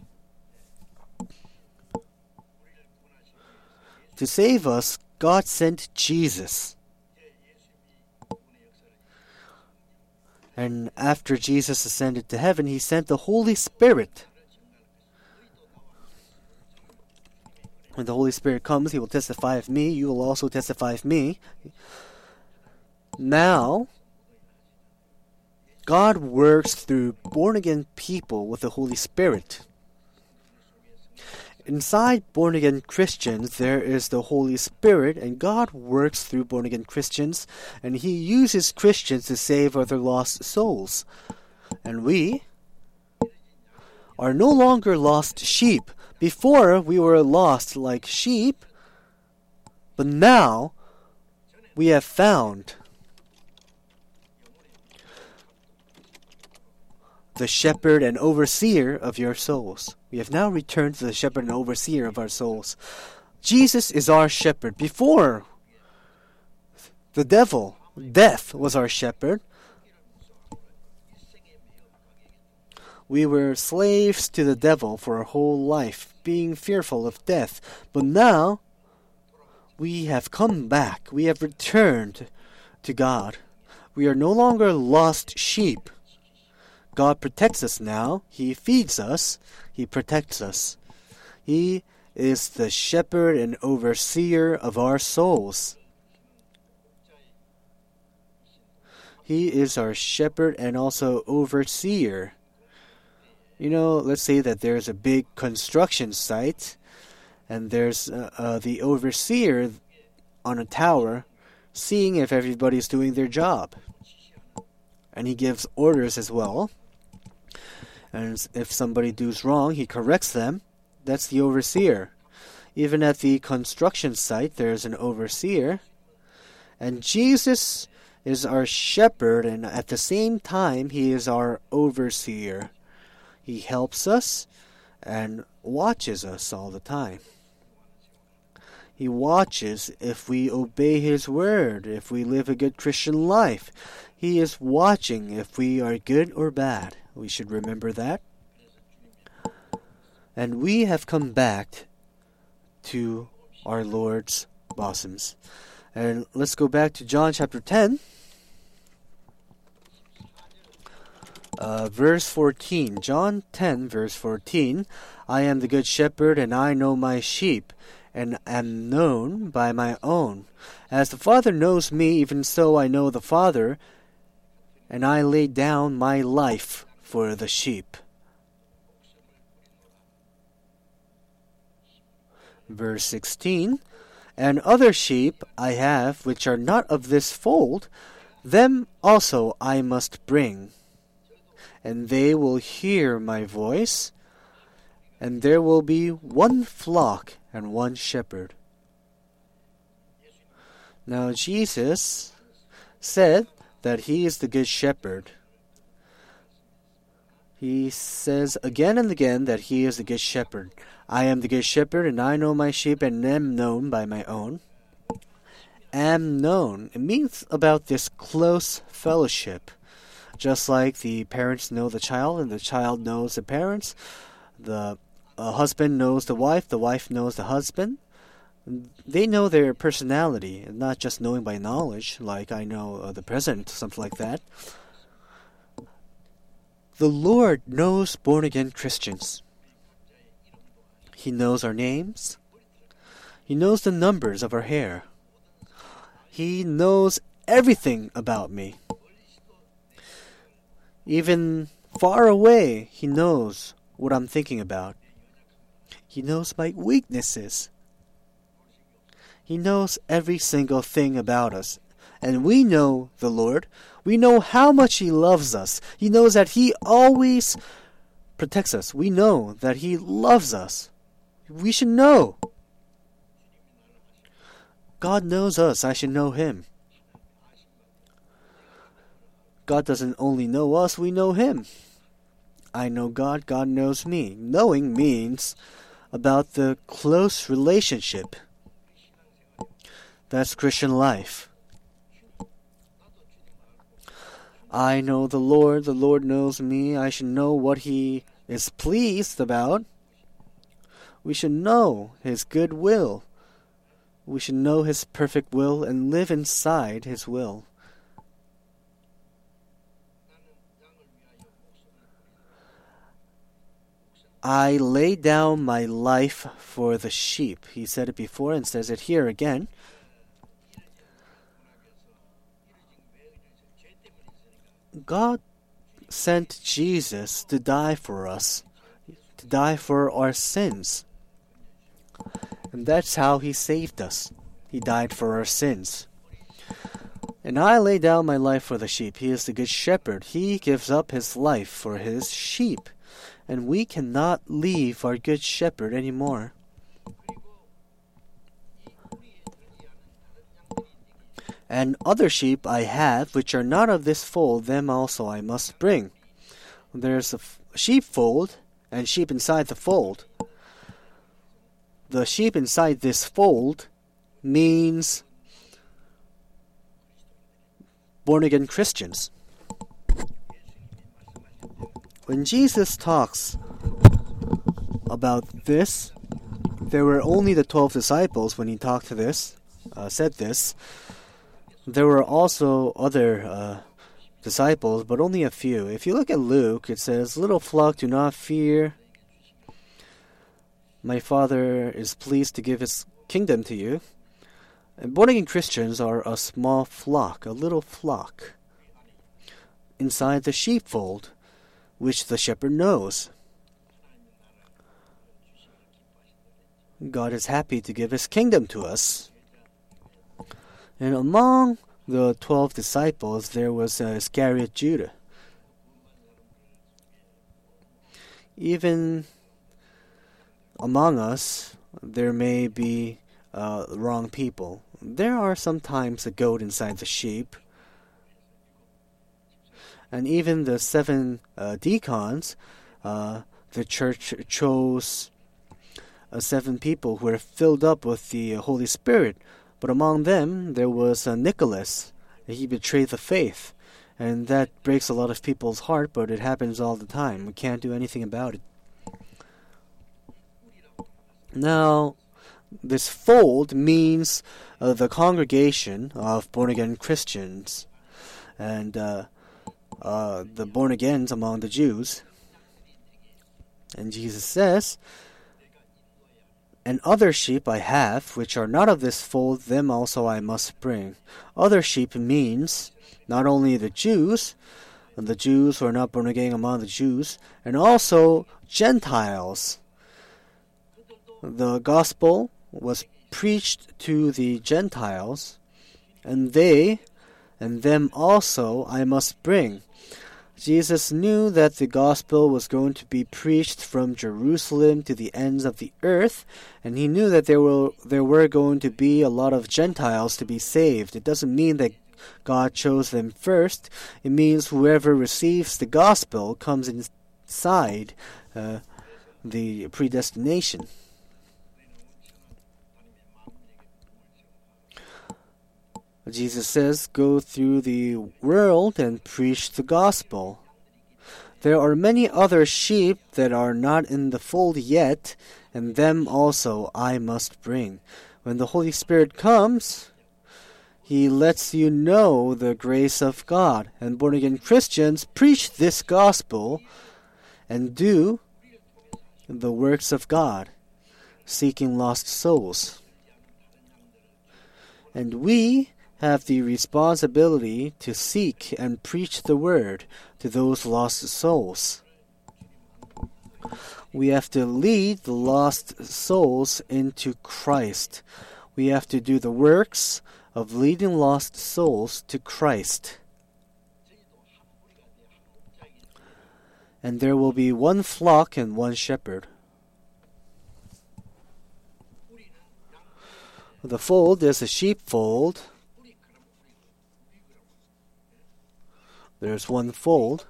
To save us, God sent Jesus. And after Jesus ascended to heaven, He sent the Holy Spirit. When the Holy Spirit comes, He will testify of me. You will also testify of me. Now, God works through born-again people with the Holy Spirit. Inside born-again Christians, there is the Holy Spirit, and God works through born-again Christians, and He uses Christians to save other lost souls. And we are no longer lost sheep. Before, we were lost like sheep, but now we have found the shepherd and overseer of your souls. We have now returned to the shepherd and overseer of our souls. Jesus is our shepherd. Before, the devil, death, was our shepherd. We were slaves to the devil for our whole life, being fearful of death. But now, we have come back. We have returned to God. We are no longer lost sheep. God protects us now. He feeds us. He protects us. He is the shepherd and overseer of our souls. He is our shepherd and also overseer. You know, let's say that there's a big construction site, and there's uh, uh, the overseer on a tower seeing if everybody's doing their job. And he gives orders as well. And if somebody does wrong, he corrects them. That's the overseer. Even at the construction site, there's an overseer. And Jesus is our shepherd, and at the same time, He is our overseer. He helps us and watches us all the time. He watches if we obey His word, if we live a good Christian life. He is watching if we are good or bad. We should remember that. And we have come back to our Lord's bosoms. And let's go back to John chapter ten. Uh, verse fourteen. John ten, verse fourteen. "I am the good shepherd, and I know my sheep, and am known by my own. As the Father knows me, even so I know the Father, and I lay down my life for the sheep." Verse sixteen. "And other sheep I have, which are not of this fold, them also I must bring. And they will hear my voice, and there will be one flock and one shepherd." Now Jesus said that He is the good shepherd. He says again and again that He is the good shepherd. "I am the good shepherd, and I know my sheep, and am known by my own." Am known. It means about this close fellowship. Just like the parents know the child and the child knows the parents, the uh, husband knows the wife, the wife knows the husband. They know their personality, and not just knowing by knowledge, like I know uh, the president, something like that. The Lord knows born-again Christians. He knows our names. He knows the numbers of our hair. He knows everything about me. Even far away, He knows what I'm thinking about. He knows my weaknesses. He knows every single thing about us. And we know the Lord. We know how much He loves us. He knows that He always protects us. We know that He loves us. We should know. God knows us. I should know Him. God doesn't only know us, we know Him. I know God, God knows me. Knowing means about the close relationship. That's Christian life. I know the Lord, the Lord knows me. I should know what He is pleased about. We should know His good will. We should know His perfect will and live inside His will. I lay down my life for the sheep. He said it before and says it here again. God sent Jesus to die for us, to die for our sins. And that's how He saved us. He died for our sins. And I lay down my life for the sheep. He is the good shepherd. He gives up His life for His sheep. And we cannot leave our good shepherd anymore. And other sheep I have, which are not of this fold, them also I must bring. There's a f- sheepfold and sheep inside the fold. The sheep inside this fold means born-again Christians. When Jesus talks about this, there were only the twelve disciples when He talked to this, uh, said this. There were also other uh, disciples, but only a few. If you look at Luke, it says, "Little flock, do not fear. My Father is pleased to give His kingdom to you." And born-again Christians are a small flock, a little flock, inside the sheepfold, which the shepherd knows. God is happy to give His kingdom to us. And among the twelve disciples, there was uh, Iscariot Judah. Even among us, there may be uh, wrong people. There are sometimes a goat inside the sheep. And even the seven uh, deacons, uh, the church chose uh, seven people who were filled up with the Holy Spirit. But among them, there was uh, Nicholas. He betrayed the faith. And that breaks a lot of people's heart, but it happens all the time. We can't do anything about it. Now, this fold means uh, the congregation of born-again Christians. And uh, Uh, the born-agains among the Jews. And Jesus says, "And other sheep I have, which are not of this fold, them also I must bring." Other sheep means not only the Jews, and the Jews who are not born-again among the Jews, and also Gentiles. The gospel was preached to the Gentiles, and they and them also I must bring. Jesus knew that the gospel was going to be preached from Jerusalem to the ends of the earth, and He knew that there were there were going to be a lot of Gentiles to be saved. It doesn't mean that God chose them first. It means whoever receives the gospel comes inside uh, the predestination. Jesus says, go through the world and preach the gospel. There are many other sheep that are not in the fold yet, and them also I must bring. When the Holy Spirit comes, He lets you know the grace of God. And born-again Christians preach this gospel and do the works of God, seeking lost souls. And we have the responsibility to seek and preach the word to those lost souls. We have to lead the lost souls into Christ. We have to do the works of leading lost souls to Christ. And there will be one flock and one shepherd. The fold is a sheepfold. There's one fold.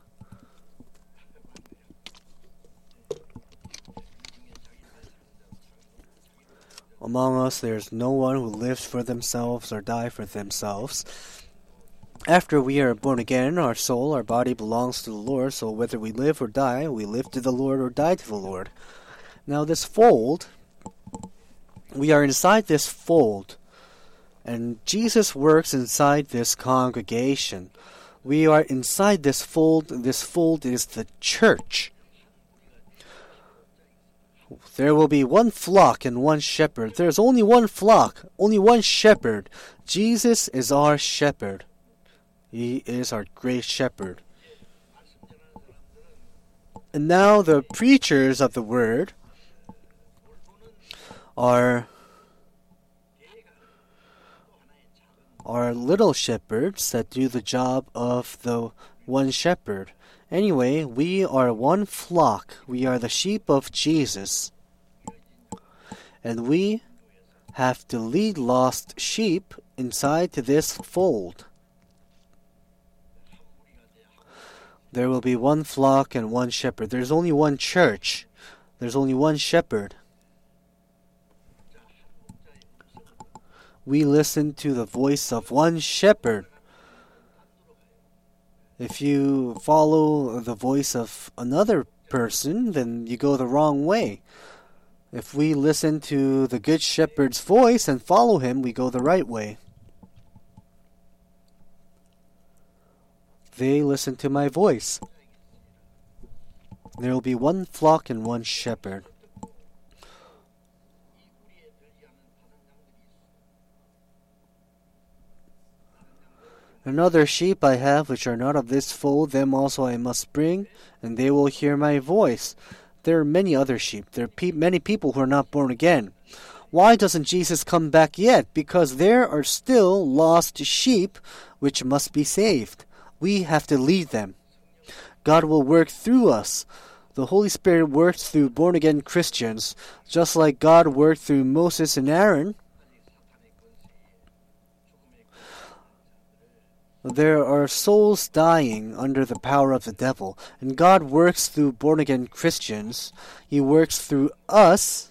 Among us, there's no one who lives for themselves or die for themselves. After we are born again, our soul, our body belongs to the Lord, so whether we live or die, we live to the Lord or die to the Lord. Now this fold, we are inside this fold, and Jesus works inside this congregation. We are inside this fold. This fold is the church. There will be one flock and one shepherd. There's only one flock, only one shepherd. Jesus is our shepherd. He is our great shepherd. And now the preachers of the word are are little shepherds that do the job of the one shepherd. Anyway, we are one flock. We are the sheep of Jesus. And we have to lead lost sheep inside to this fold. There will be one flock and one shepherd. There's only one church. There's only one shepherd. We listen to the voice of one shepherd. If you follow the voice of another person, then you go the wrong way. If we listen to the good shepherd's voice and follow him, we go the right way. They listen to my voice. There will be one flock and one shepherd. Another sheep I have which are not of this fold, them also I must bring, and they will hear my voice. There are many other sheep. There are pe- many people who are not born again. Why doesn't Jesus come back yet? Because there are still lost sheep which must be saved. We have to lead them. God will work through us. The Holy Spirit works through born-again Christians, just like God worked through Moses and Aaron. There are souls dying under the power of the devil, and God works through born-again Christians. He works through us,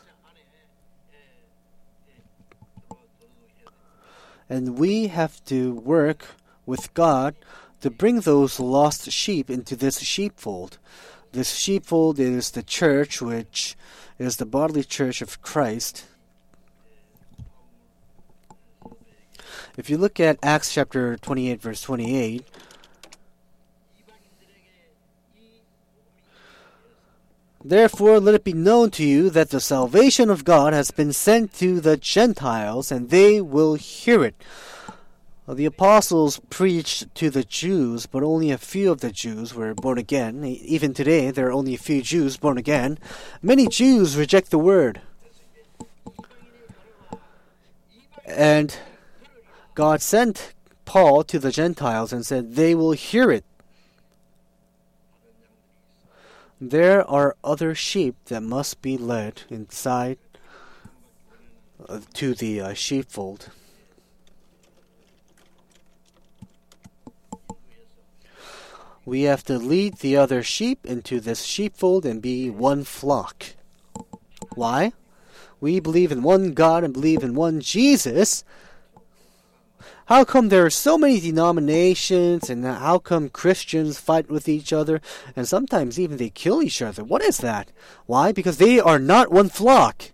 and we have to work with God to bring those lost sheep into this sheepfold. This sheepfold is the church, which is the bodily church of Christ. If you look at Acts chapter twenty-eight, verse twenty-eight, therefore let it be known to you that the salvation of God has been sent to the Gentiles, and they will hear it. The apostles preached to the Jews, but only a few of the Jews were born again. Even today, there are only a few Jews born again. Many Jews reject the word. And God sent Paul to the Gentiles and said, they will hear it. There are other sheep that must be led inside uh, to the uh, sheepfold. We have to lead the other sheep into this sheepfold and be one flock. Why? We believe in one God and believe in one Jesus. How come there are so many denominations, and how come Christians fight with each other, and sometimes even they kill each other? What is that? Why? Because they are not one flock.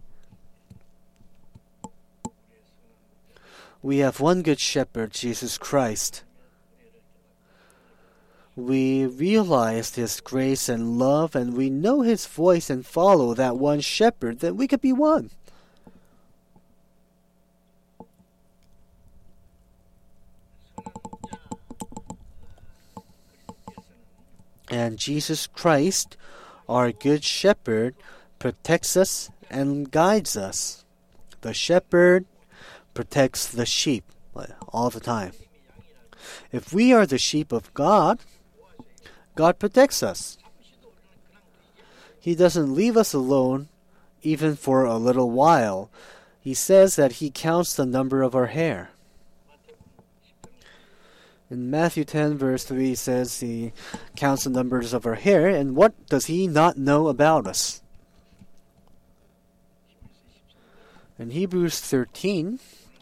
We have one good shepherd, Jesus Christ. We realize His grace and love, and we know His voice and follow that one shepherd, then we could be one. And Jesus Christ, our good shepherd, protects us and guides us. The shepherd protects the sheep all the time. If we are the sheep of God, God protects us. He doesn't leave us alone even for a little while. He says that He counts the number of our hair. In Matthew ten verse three, He says He counts the numbers of our hair, and what does He not know about us? In Hebrews thirteen,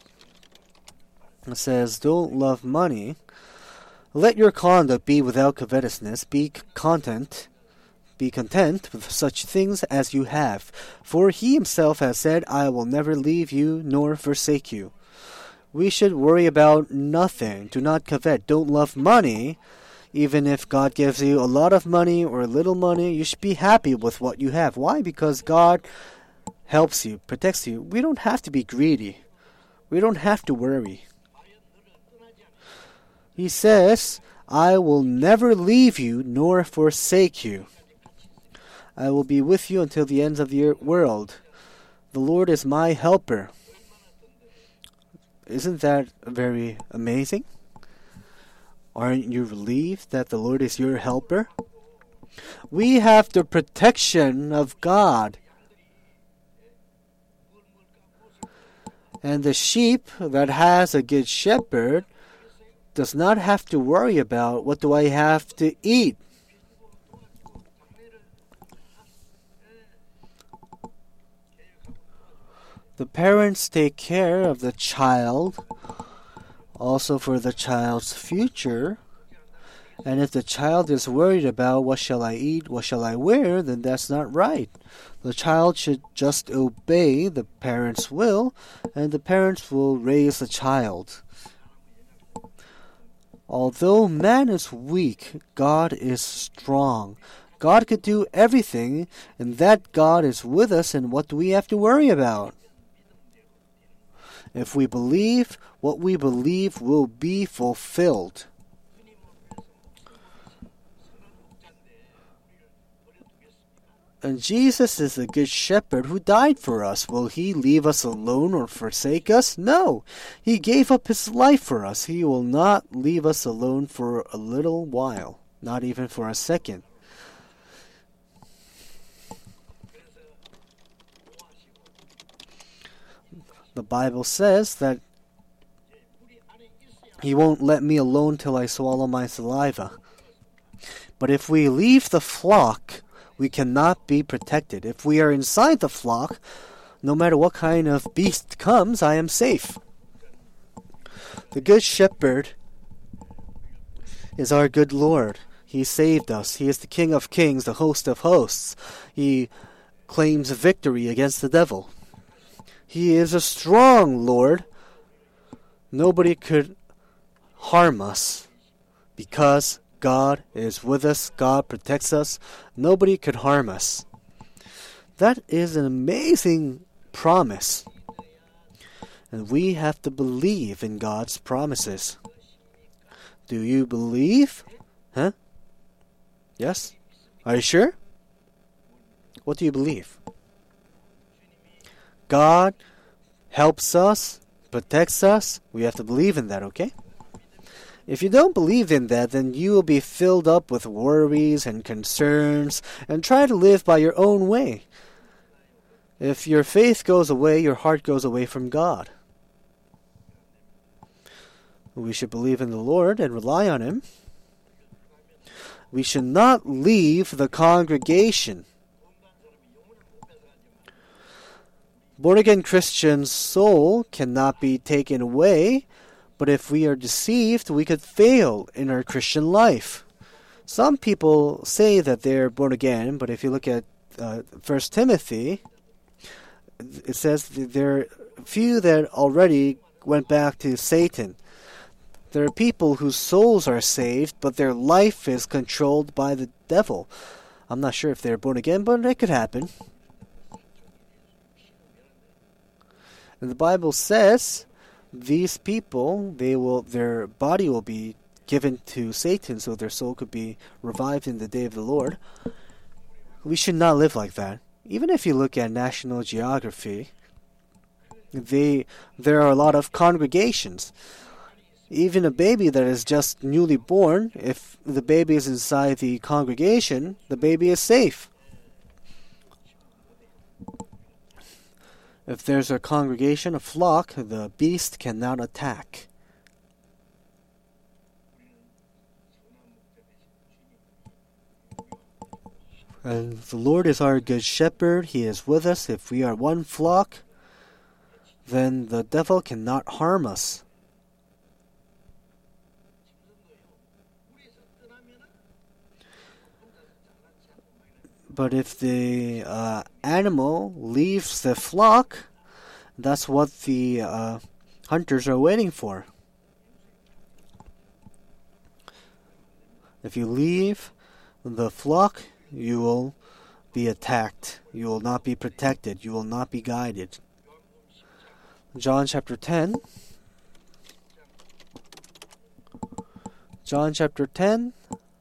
it says, "Don't love money. Let your conduct be without covetousness. Be content, be content with such things as you have. For He Himself has said, I will never leave you nor forsake you." We should worry about nothing. Do not covet. Don't love money. Even if God gives you a lot of money or little money, you should be happy with what you have. Why? Because God helps you, protects you. We don't have to be greedy. We don't have to worry. He says, I will never leave you nor forsake you. I will be with you until the ends of the world. The Lord is my helper. Isn't that very amazing? Aren't you relieved that the Lord is your helper? We have the protection of God. And the sheep that has a good shepherd does not have to worry about what do I have to eat. The parents take care of the child, also for the child's future. And if the child is worried about what shall I eat, what shall I wear, then that's not right. The child should just obey the parents' will, and the parents will raise the child. Although man is weak, God is strong. God could do everything, and that God is with us, and what do we have to worry about? If we believe, what we believe will be fulfilled. And Jesus is the good shepherd who died for us. Will He leave us alone or forsake us? No. He gave up His life for us. He will not leave us alone for a little while, not even for a second. The Bible says that He won't let me alone till I swallow my saliva. But if we leave the flock, we cannot be protected. If we are inside the flock, no matter what kind of beast comes, I am safe. The Good Shepherd is our good Lord. He saved us. He is the King of Kings, the Host of Hosts. He claims victory against the devil. He is a strong Lord. Nobody could harm us because God is with us. God protects us. Nobody could harm us. That is an amazing promise. And we have to believe in God's promises. Do you believe? Huh? Yes? Are you sure? What do you believe? God helps us, protects us. We have to believe in that, okay? If you don't believe in that, then you will be filled up with worries and concerns and try to live by your own way. If your faith goes away, your heart goes away from God. We should believe in the Lord and rely on Him. We should not leave the congregation. Born-again Christian's soul cannot be taken away, But if we are deceived, we could fail in our Christian life. Some people say that they're born again, but if you look at uh, First Timothy, it says that there are few that already went back to Satan. There are people whose souls are saved, but their life is controlled by the devil. I'm not sure if they're born again, but it could happen. And the Bible says these people, they will, their body will be given to Satan so their soul could be revived in the day of the Lord. We should not live like that. Even if you look at National Geography, they there are a lot of congregations. Even a baby that is just newly born, if the baby is inside the congregation, the baby is safe. If there's a congregation, a flock, the beast cannot attack. And the Lord is our good shepherd. He is with us. If we are one flock, then the devil cannot harm us. But if the uh, animal leaves the flock, that's what the uh, hunters are waiting for. If you leave the flock, you will be attacked. You will not be protected. You will not be guided. John chapter ten. John chapter ten.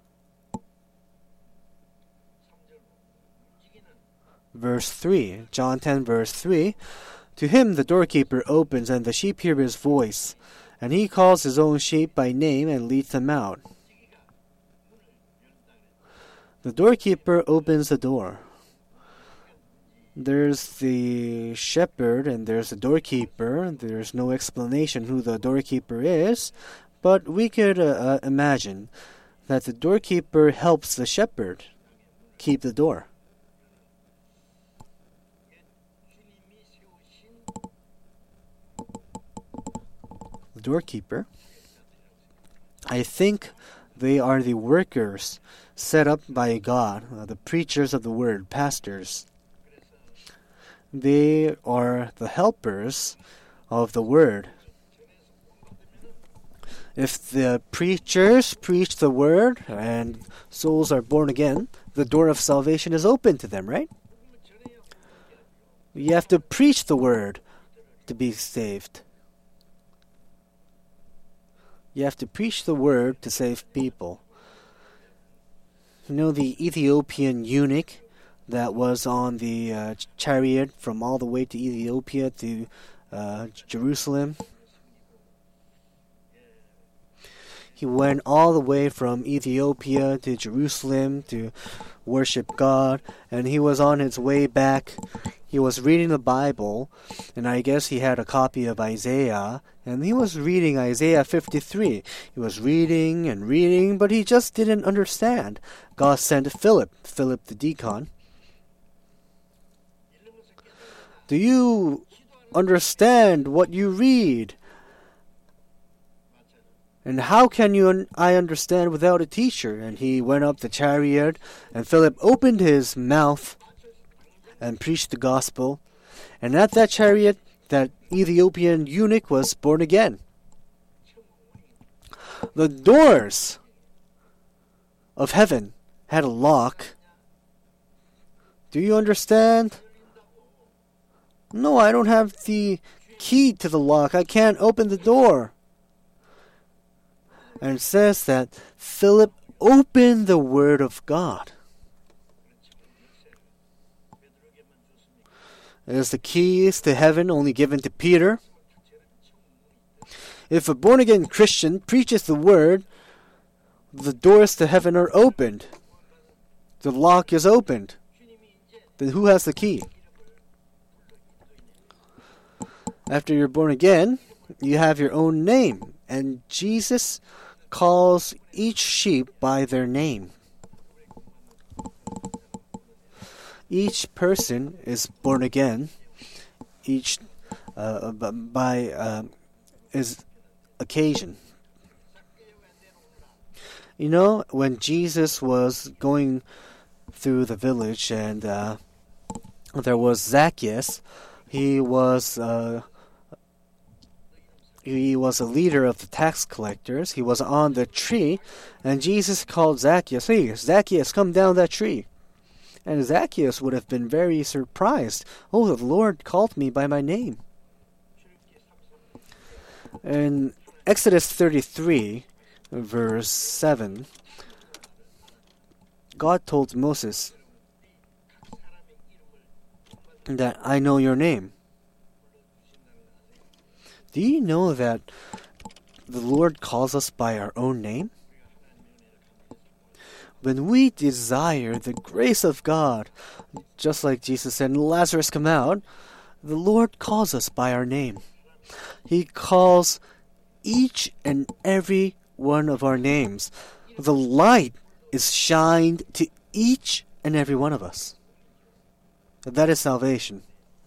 Verse three. John ten verse three. To him the doorkeeper opens, and the sheep hear his voice. And he calls his own sheep by name and leads them out. The doorkeeper opens the door. There's the shepherd and there's the doorkeeper. There's no explanation who the doorkeeper is, but we could uh, uh, imagine that the doorkeeper helps the shepherd keep the door. The doorkeeper, I think they are the workers set up by God, uh, the preachers of the word, pastors. They are the helpers of the word. If the preachers preach the word and souls are born again, the door of salvation is open to them, right? You have to preach the word to be saved. You have to preach the word to save people. You know the Ethiopian eunuch that was on the uh, chariot from all the way to Ethiopia to uh, Jerusalem? He went all the way from Ethiopia to Jerusalem to worship God, and he was on his way back. He was reading the Bible, and I guess he had a copy of Isaiah, and he was reading Isaiah fifty-three. He was reading and reading, but he just didn't understand. God sent Philip, Philip the deacon. Do you understand what you read? And how can you un- I understand without a teacher? And he went up the chariot, and Philip opened his mouth and preached the gospel. And at that chariot, that Ethiopian eunuch was born again. The doors of heaven had a lock. Do you understand? No, I don't have the key to the lock. I can't open the door. And it says that Philip opened the Word of God. Is the keys to heaven only given to Peter? If a born-again Christian preaches the Word, the doors to heaven are opened. The lock is opened. Then who has the key? After you're born again, you have your own name. And Jesus calls each sheep by their name. Each person is born again. Each uh, by uh, is occasion. You know, when Jesus was going through the village and uh, there was Zacchaeus, he was uh, he was a leader of the tax collectors. He was on the tree, and Jesus called Zacchaeus, "Hey, Zacchaeus, come down that tree." And Zacchaeus would have been very surprised. "Oh, the Lord called me by my name." In Exodus thirty-three, verse seven, God told Moses that I know your name. Do you know that the Lord calls us by our own name? When we desire the grace of God, just like Jesus said, "Lazarus, come out," the Lord calls us by our name. He calls each and every one of our names. The light is shined to each and every one of us. That is salvation.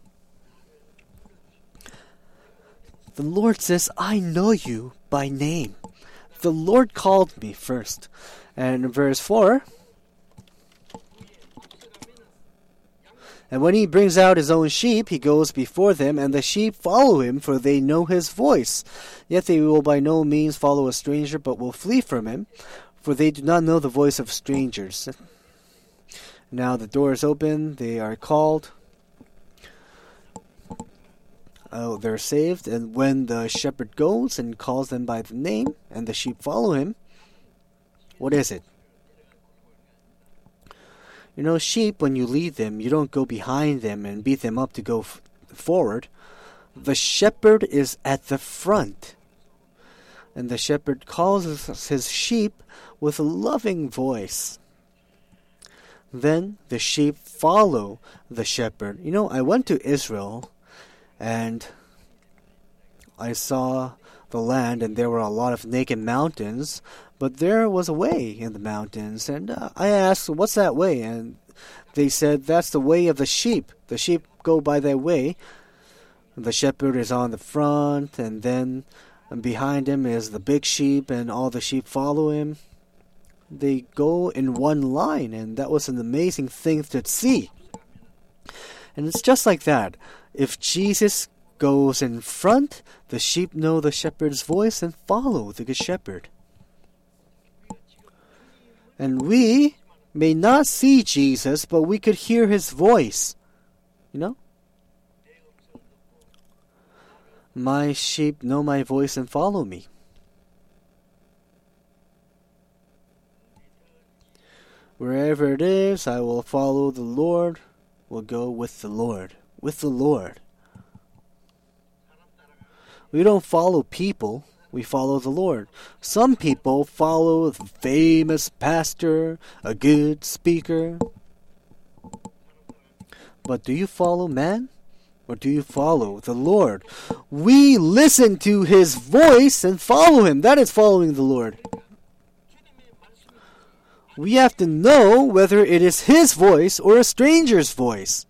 The Lord says, "I know you by name." The Lord called me first. And in verse four, "And when he brings out his own sheep, he goes before them, and the sheep follow him, for they know his voice. Yet they will by no means follow a stranger, but will flee from him, for they do not know the voice of strangers." Now the door is open, they are called. Oh, they're saved, and when the shepherd goes and calls them by the name, and the sheep follow him, what is it? You know, sheep, when you lead them, you don't go behind them and beat them up to go f- forward. The shepherd is at the front. And the shepherd calls his sheep with a loving voice. Then the sheep follow the shepherd. You know, I went to Israel and I saw the land, and there were a lot of naked mountains, but there was a way in the mountains. And uh, I asked, "What's that way?" And they said, "That's the way of the sheep. The sheep go by that way. The shepherd is on the front, and then behind him is the big sheep, and all the sheep follow him. They go in one line," and that was an amazing thing to see. And it's just like that. If Jesus goes in front, the sheep know the shepherd's voice and follow the good shepherd. And we may not see Jesus, but we could hear his voice. You know? "My sheep know my voice and follow me." Wherever it is, I will follow the Lord, will go with the Lord. With the Lord. We don't follow people, we follow the Lord. Some people follow the famous pastor, a good speaker. But do you follow man? Or do you follow the Lord? We listen to his voice and follow him. That is following the Lord. We have to know whether it is his voice or a stranger's voice.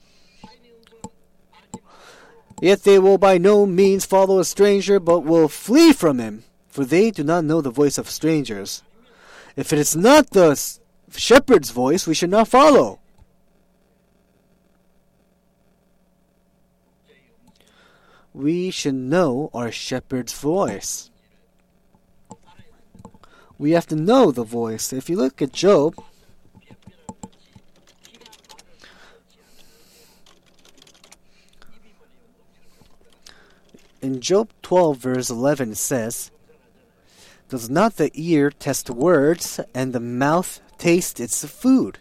"Yet they will by no means follow a stranger, but will flee from him, for they do not know the voice of strangers." If it is not the shepherd's voice, we should not follow. We should know our shepherd's voice. We have to know the voice. If you look at Job, in Job twelve, verse eleven, it says, "Does not the ear test words, and the mouth taste its food?"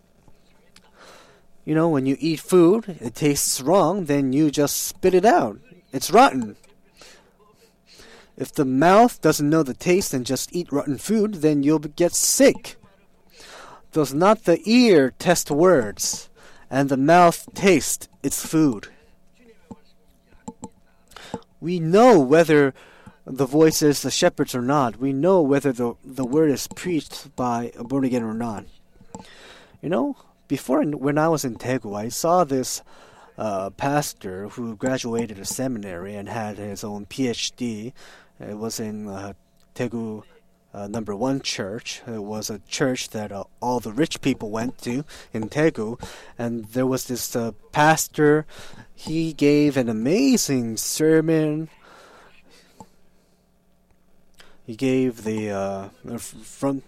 You know, when you eat food, it tastes wrong, then you just spit it out. It's rotten. If the mouth doesn't know the taste and just eat rotten food, then you'll get sick. Does not the ear test words, and the mouth taste its food? We know whether the voice is the shepherd's or not. We know whether the, the word is preached by a born again or not. You know, before, when I was in Daegu, I saw this uh, pastor who graduated a seminary and had his own P H D. It was in uh, Daegu uh, number one church. It was a church that uh, all the rich people went to in Daegu. And there was this uh, pastor. He gave an amazing sermon. He gave the uh, from.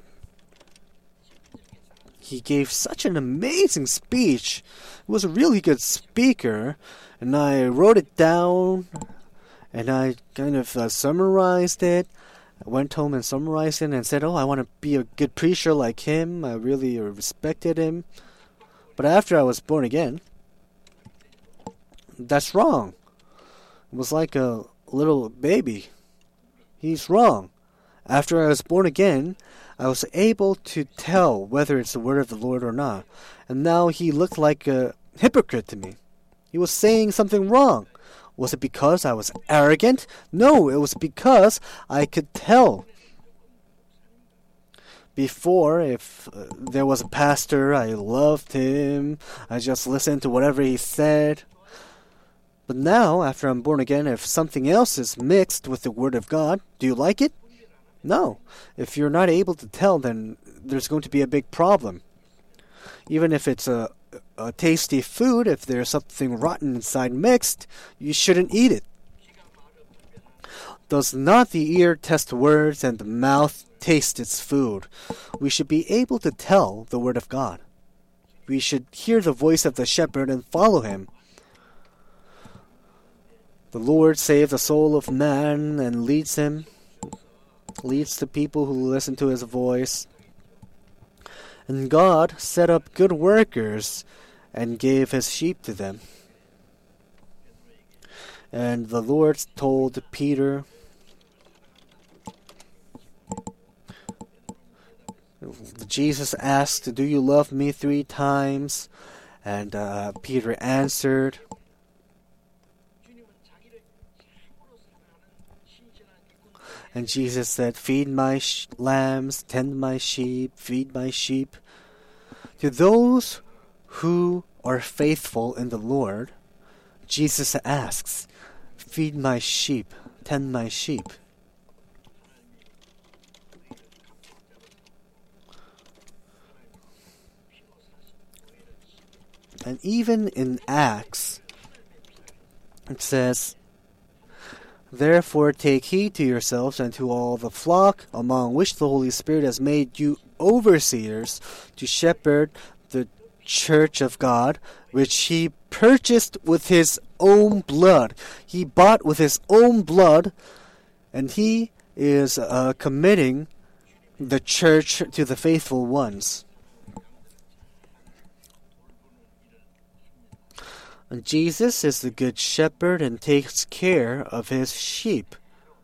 He gave such an amazing speech. He was a really good speaker, and I wrote it down, and I kind of uh, summarized it. I went home and summarized it and said, "Oh, I want to be a good preacher like him." I really respected him. But after I was born again, that's wrong. It was like a little baby. He's wrong. After I was born again, I was able to tell whether it's the word of the Lord or not. And now he looked like a hypocrite to me. He was saying something wrong. Was it because I was arrogant? No, it was because I could tell. Before, if uh, there was a pastor, I loved him. I just listened to whatever he said. But now, after I'm born again, if something else is mixed with the Word of God, do you like it? No. If you're not able to tell, then there's going to be a big problem. Even if it's a, a tasty food, if there's something rotten inside mixed, you shouldn't eat it. Does not the ear test words and the mouth taste its food? We should be able to tell the Word of God. We should hear the voice of the shepherd and follow him. The Lord saves the soul of man and leads him. Leads the people who listen to his voice. And God set up good workers and gave his sheep to them. And the Lord told Peter, Jesus asked, "Do you love me?" three times. And uh, Peter answered, and Jesus said, "Feed my sh- lambs, tend my sheep, feed my sheep." To those who are faithful in the Lord, Jesus asks, "Feed my sheep, tend my sheep." And even in Acts, it says, "Therefore take heed to yourselves and to all the flock among which the Holy Spirit has made you overseers to shepherd the church of God, which he purchased with his own blood." He bought with his own blood, and he is uh, committing the church to the faithful ones. And Jesus is the good shepherd and takes care of his sheep.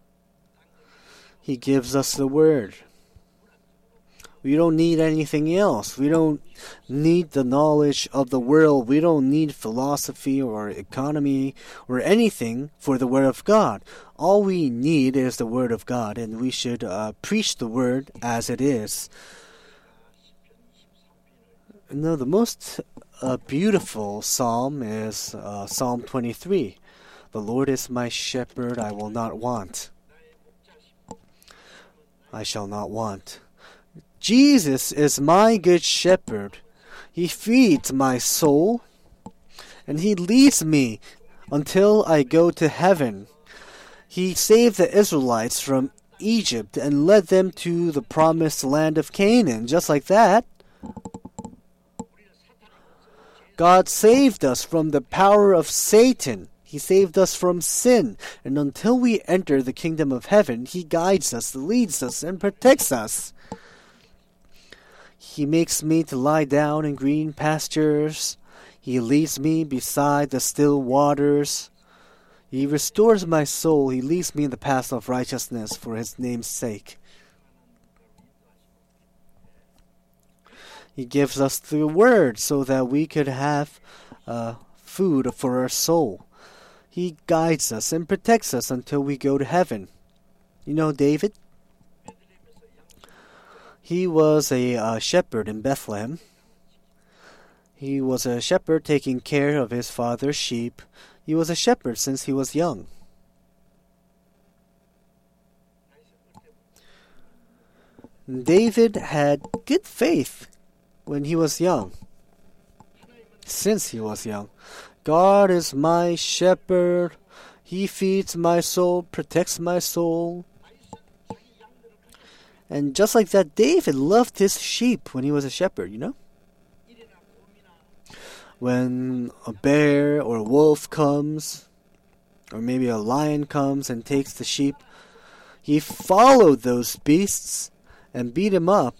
He gives us the word. We don't need anything else. We don't need the knowledge of the world. We don't need philosophy or economy or anything for the word of God. All we need is the word of God, and we should uh, preach the word as it is. No, the most uh, beautiful psalm is uh, Psalm twenty-three. "The Lord is my shepherd, I will not want. I shall not want." Jesus is my good shepherd. He feeds my soul, and he leads me until I go to heaven. He saved the Israelites from Egypt and led them to the promised land of Canaan, just like that. God saved us from the power of Satan. He saved us from sin. And until we enter the kingdom of heaven, he guides us, leads us, and protects us. He makes me to lie down in green pastures. He leads me beside the still waters. He restores my soul. He leads me in the path of righteousness for his name's sake. He gives us the word so that we could have uh, food for our soul. He guides us and protects us until we go to heaven. You know David? He was a uh, shepherd in Bethlehem. He was a shepherd taking care of his father's sheep. He was a shepherd since he was young. David had good faith when he was young. Since he was young. God is my shepherd. He feeds my soul, protects my soul. And just like that, David loved his sheep when he was a shepherd, you know? When a bear or a wolf comes, or maybe a lion comes and takes the sheep, he followed those beasts and beat him up.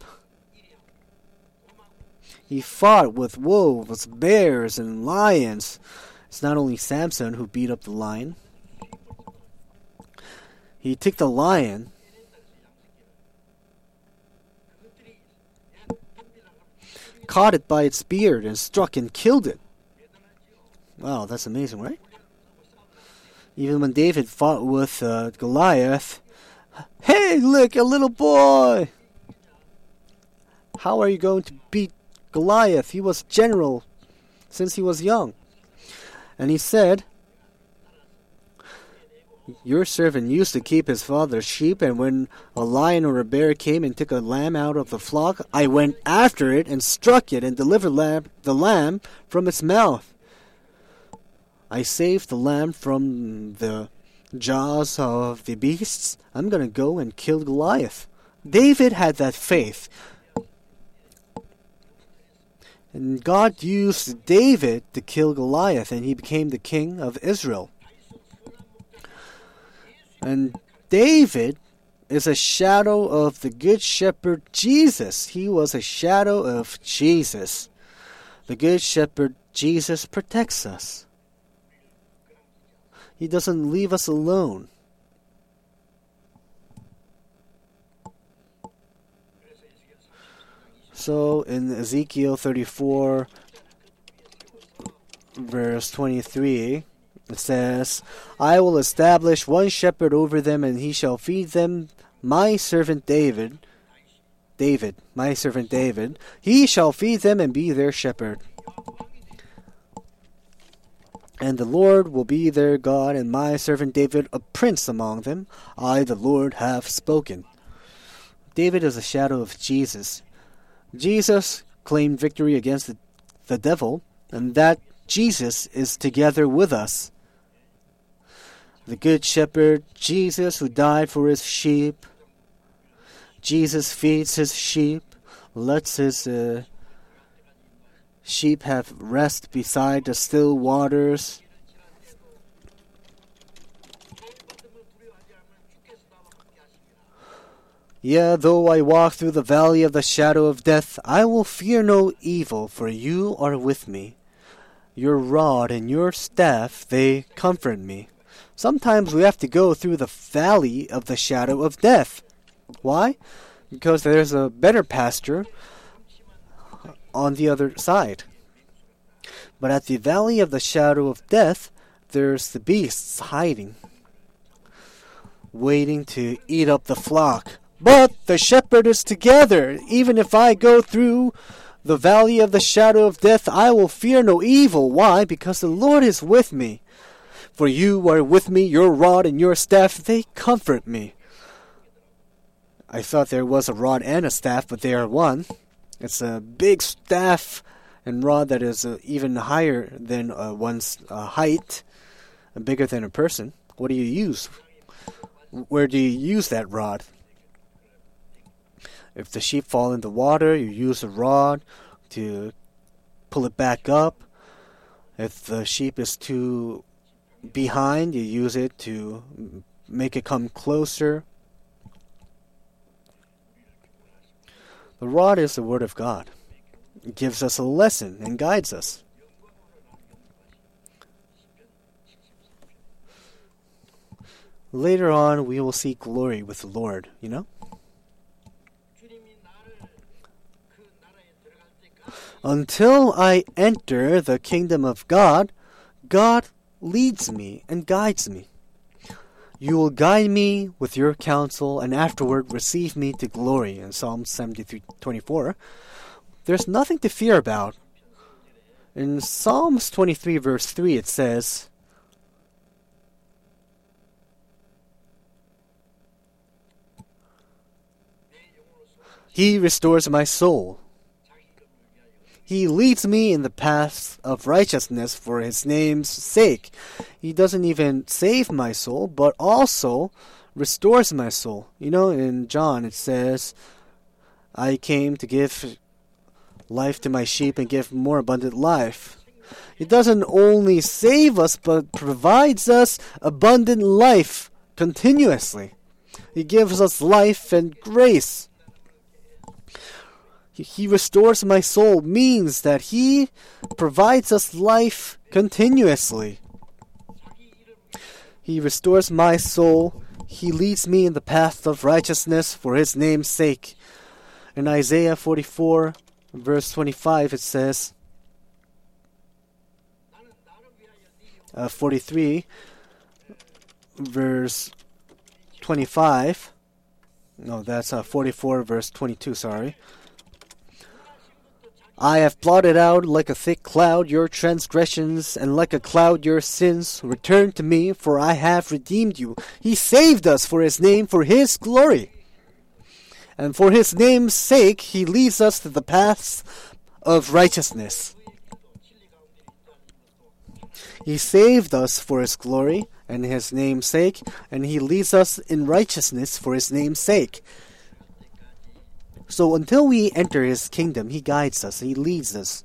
He fought with wolves, bears, and lions. It's not only Samson who beat up the lion. He took the lion caught it by its beard and struck and killed it. Wow, that's amazing, right? Even when David fought with uh, Goliath, hey, look, a little boy! How are you going to beat Goliath? He was general since he was young. And he said, your servant used to keep his father's sheep, and when a lion or a bear came and took a lamb out of the flock, I went after it and struck it and delivered lamb, the lamb from its mouth. I saved the lamb from the jaws of the beasts. I'm going to go and kill Goliath. David had that faith. And God used David to kill Goliath, and he became the king of Israel. And David is a shadow of the Good Shepherd Jesus. He was a shadow of Jesus. The Good Shepherd Jesus protects us. He doesn't leave us alone. So in Ezekiel thirty-four, verse twenty-three, it says, I will establish one shepherd over them, and he shall feed them, my servant David. David, my servant David. He shall feed them and be their shepherd. And the Lord will be their God, and my servant David a prince among them. I, the Lord, have spoken. David is a shadow of Jesus. Jesus claimed victory against the, the devil, and that Jesus is together with us. The Good Shepherd, Jesus, who died for his sheep. Jesus feeds his sheep, lets his uh, sheep have rest beside the still waters. Yea, though I walk through the valley of the shadow of death, I will fear no evil, for you are with me. Your rod and your staff, they comfort me. Sometimes we have to go through the valley of the shadow of death. Why? Because there's a better pasture on the other side. But at the valley of the shadow of death, there's the beasts hiding, waiting to eat up the flock. But the shepherd is together. Even if I go through the valley of the shadow of death, I will fear no evil. Why? Because the Lord is with me. For you are with me, your rod and your staff, they comfort me. I thought there was a rod and a staff, but they are one. It's a big staff and rod that is uh, even higher than uh, one's uh, height, and bigger than a person. What do you use? Where do you use that rod? If the sheep fall in the water, you use a rod to pull it back up. If the sheep is too behind, you use it to make it come closer. The rod is the Word of God. It gives us a lesson and guides us. Later on, we will see glory with the Lord, you know? Until I enter the kingdom of God, God leads me and guides me. You will guide me with your counsel, and afterward receive me to glory. In Psalm seventy-three twenty-four, there's nothing to fear about. In Psalms twenty-three verse three, it says, He restores my soul. He leads me in the paths of righteousness for His name's sake. He doesn't even save my soul, but also restores my soul. You know, in John it says, I came to give life to my sheep and give more abundant life. It doesn't only save us, but provides us abundant life continuously. He gives us life and grace. He restores my soul means that He provides us life continuously. He restores my soul. He leads me in the path of righteousness for His name's sake. In Isaiah forty-four, verse twenty-five, it says, uh, forty-three, verse twenty-five. No, that's uh, forty-four, verse twenty-two, sorry. I have blotted out like a thick cloud your transgressions, and like a cloud your sins. Return to me, for I have redeemed you. He saved us for His name, for His glory. And for His name's sake, He leads us to the paths of righteousness. He saved us for His glory and His name's sake, and He leads us in righteousness for His name's sake. So until we enter His kingdom, He guides us, He leads us.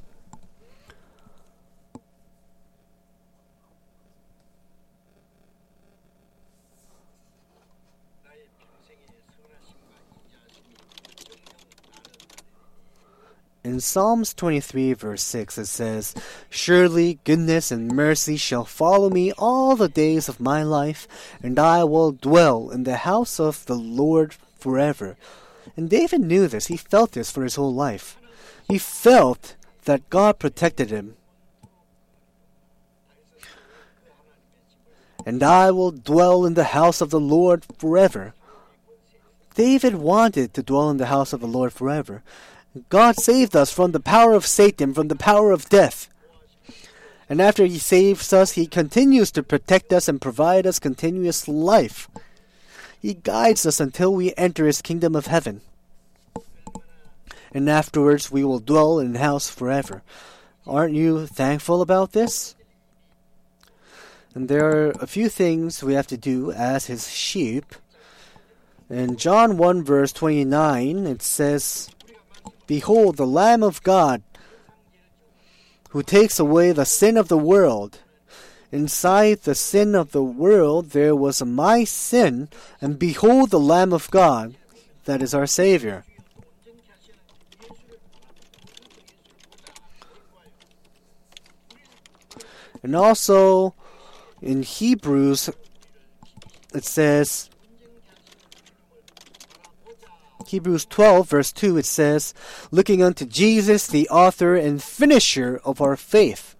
In Psalms twenty-three, verse six, it says, Surely goodness and mercy shall follow me all the days of my life, and I will dwell in the house of the Lord forever. And David knew this. He felt this for his whole life. He felt that God protected him. And I will dwell in the house of the Lord forever. David wanted to dwell in the house of the Lord forever. God saved us from the power of Satan, from the power of death. And after He saves us, He continues to protect us and provide us continuous life. He guides us until we enter His kingdom of heaven. And afterwards we will dwell in His house forever. Aren't you thankful about this? And there are a few things we have to do as His sheep. In John one verse twenty-nine, it says, Behold, the Lamb of God, who takes away the sin of the world. Inside the sin of the world there was my sin, and behold the Lamb of God, that is our Savior. And also in Hebrews it says, Hebrews twelve verse two, it says, Looking unto Jesus, the author and finisher of our faith.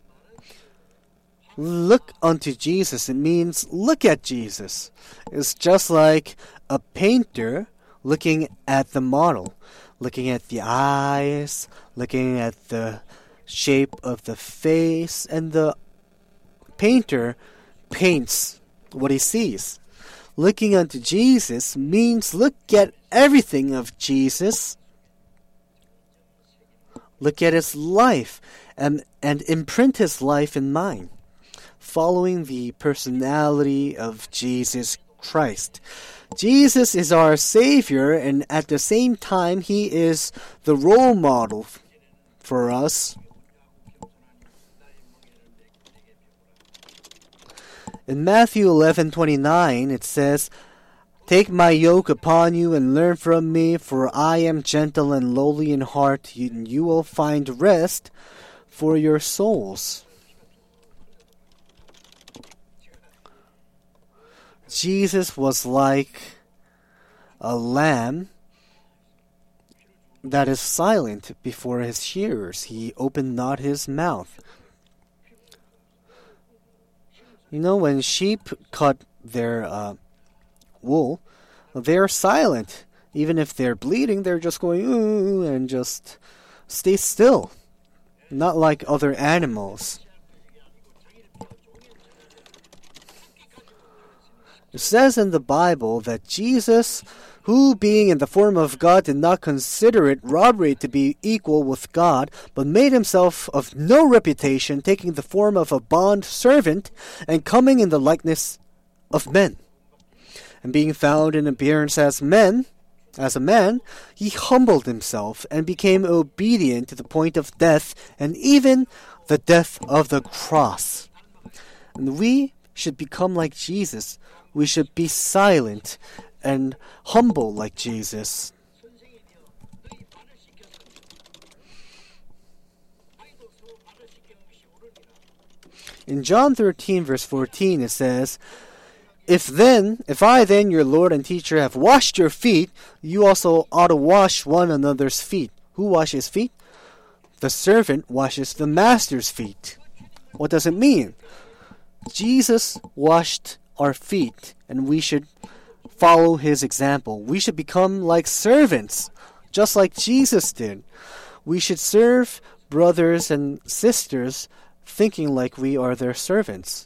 Look unto Jesus. It means look at Jesus. It's just like a painter looking at the model, looking at the eyes, looking at the shape of the face, and the painter paints what he sees. Looking unto Jesus means look at everything of Jesus. Look at His life and, and imprint His life in mine, following the personality of Jesus Christ. Jesus is our Savior, and at the same time, He is the role model for us. In Matthew eleven twenty-nine, it says, Take my yoke upon you and learn from me, for I am gentle and lowly in heart, and you will find rest for your souls. Jesus was like a lamb that is silent before his shearers. He opened not his mouth. You know, when sheep cut their uh, wool, they're silent. Even if they're bleeding, they're just going, ooh, and just stay still. Not like other animals. It says in the Bible that Jesus, who being in the form of God did not consider it robbery to be equal with God, but made himself of no reputation, taking the form of a bond servant, and coming in the likeness of men. And being found in appearance as men, as a man, he humbled himself and became obedient to the point of death, and even the death of the cross. And we should become like Jesus. We should be silent and humble like Jesus. In John thirteen, verse fourteen, it says, If then, if I then, your Lord and teacher, have washed your feet, you also ought to wash one another's feet. Who washes feet? The servant washes the master's feet. What does it mean? Jesus washed our feet, and we should follow his example. We should become like servants, just like Jesus did. We should serve brothers and sisters thinking like we are their servants.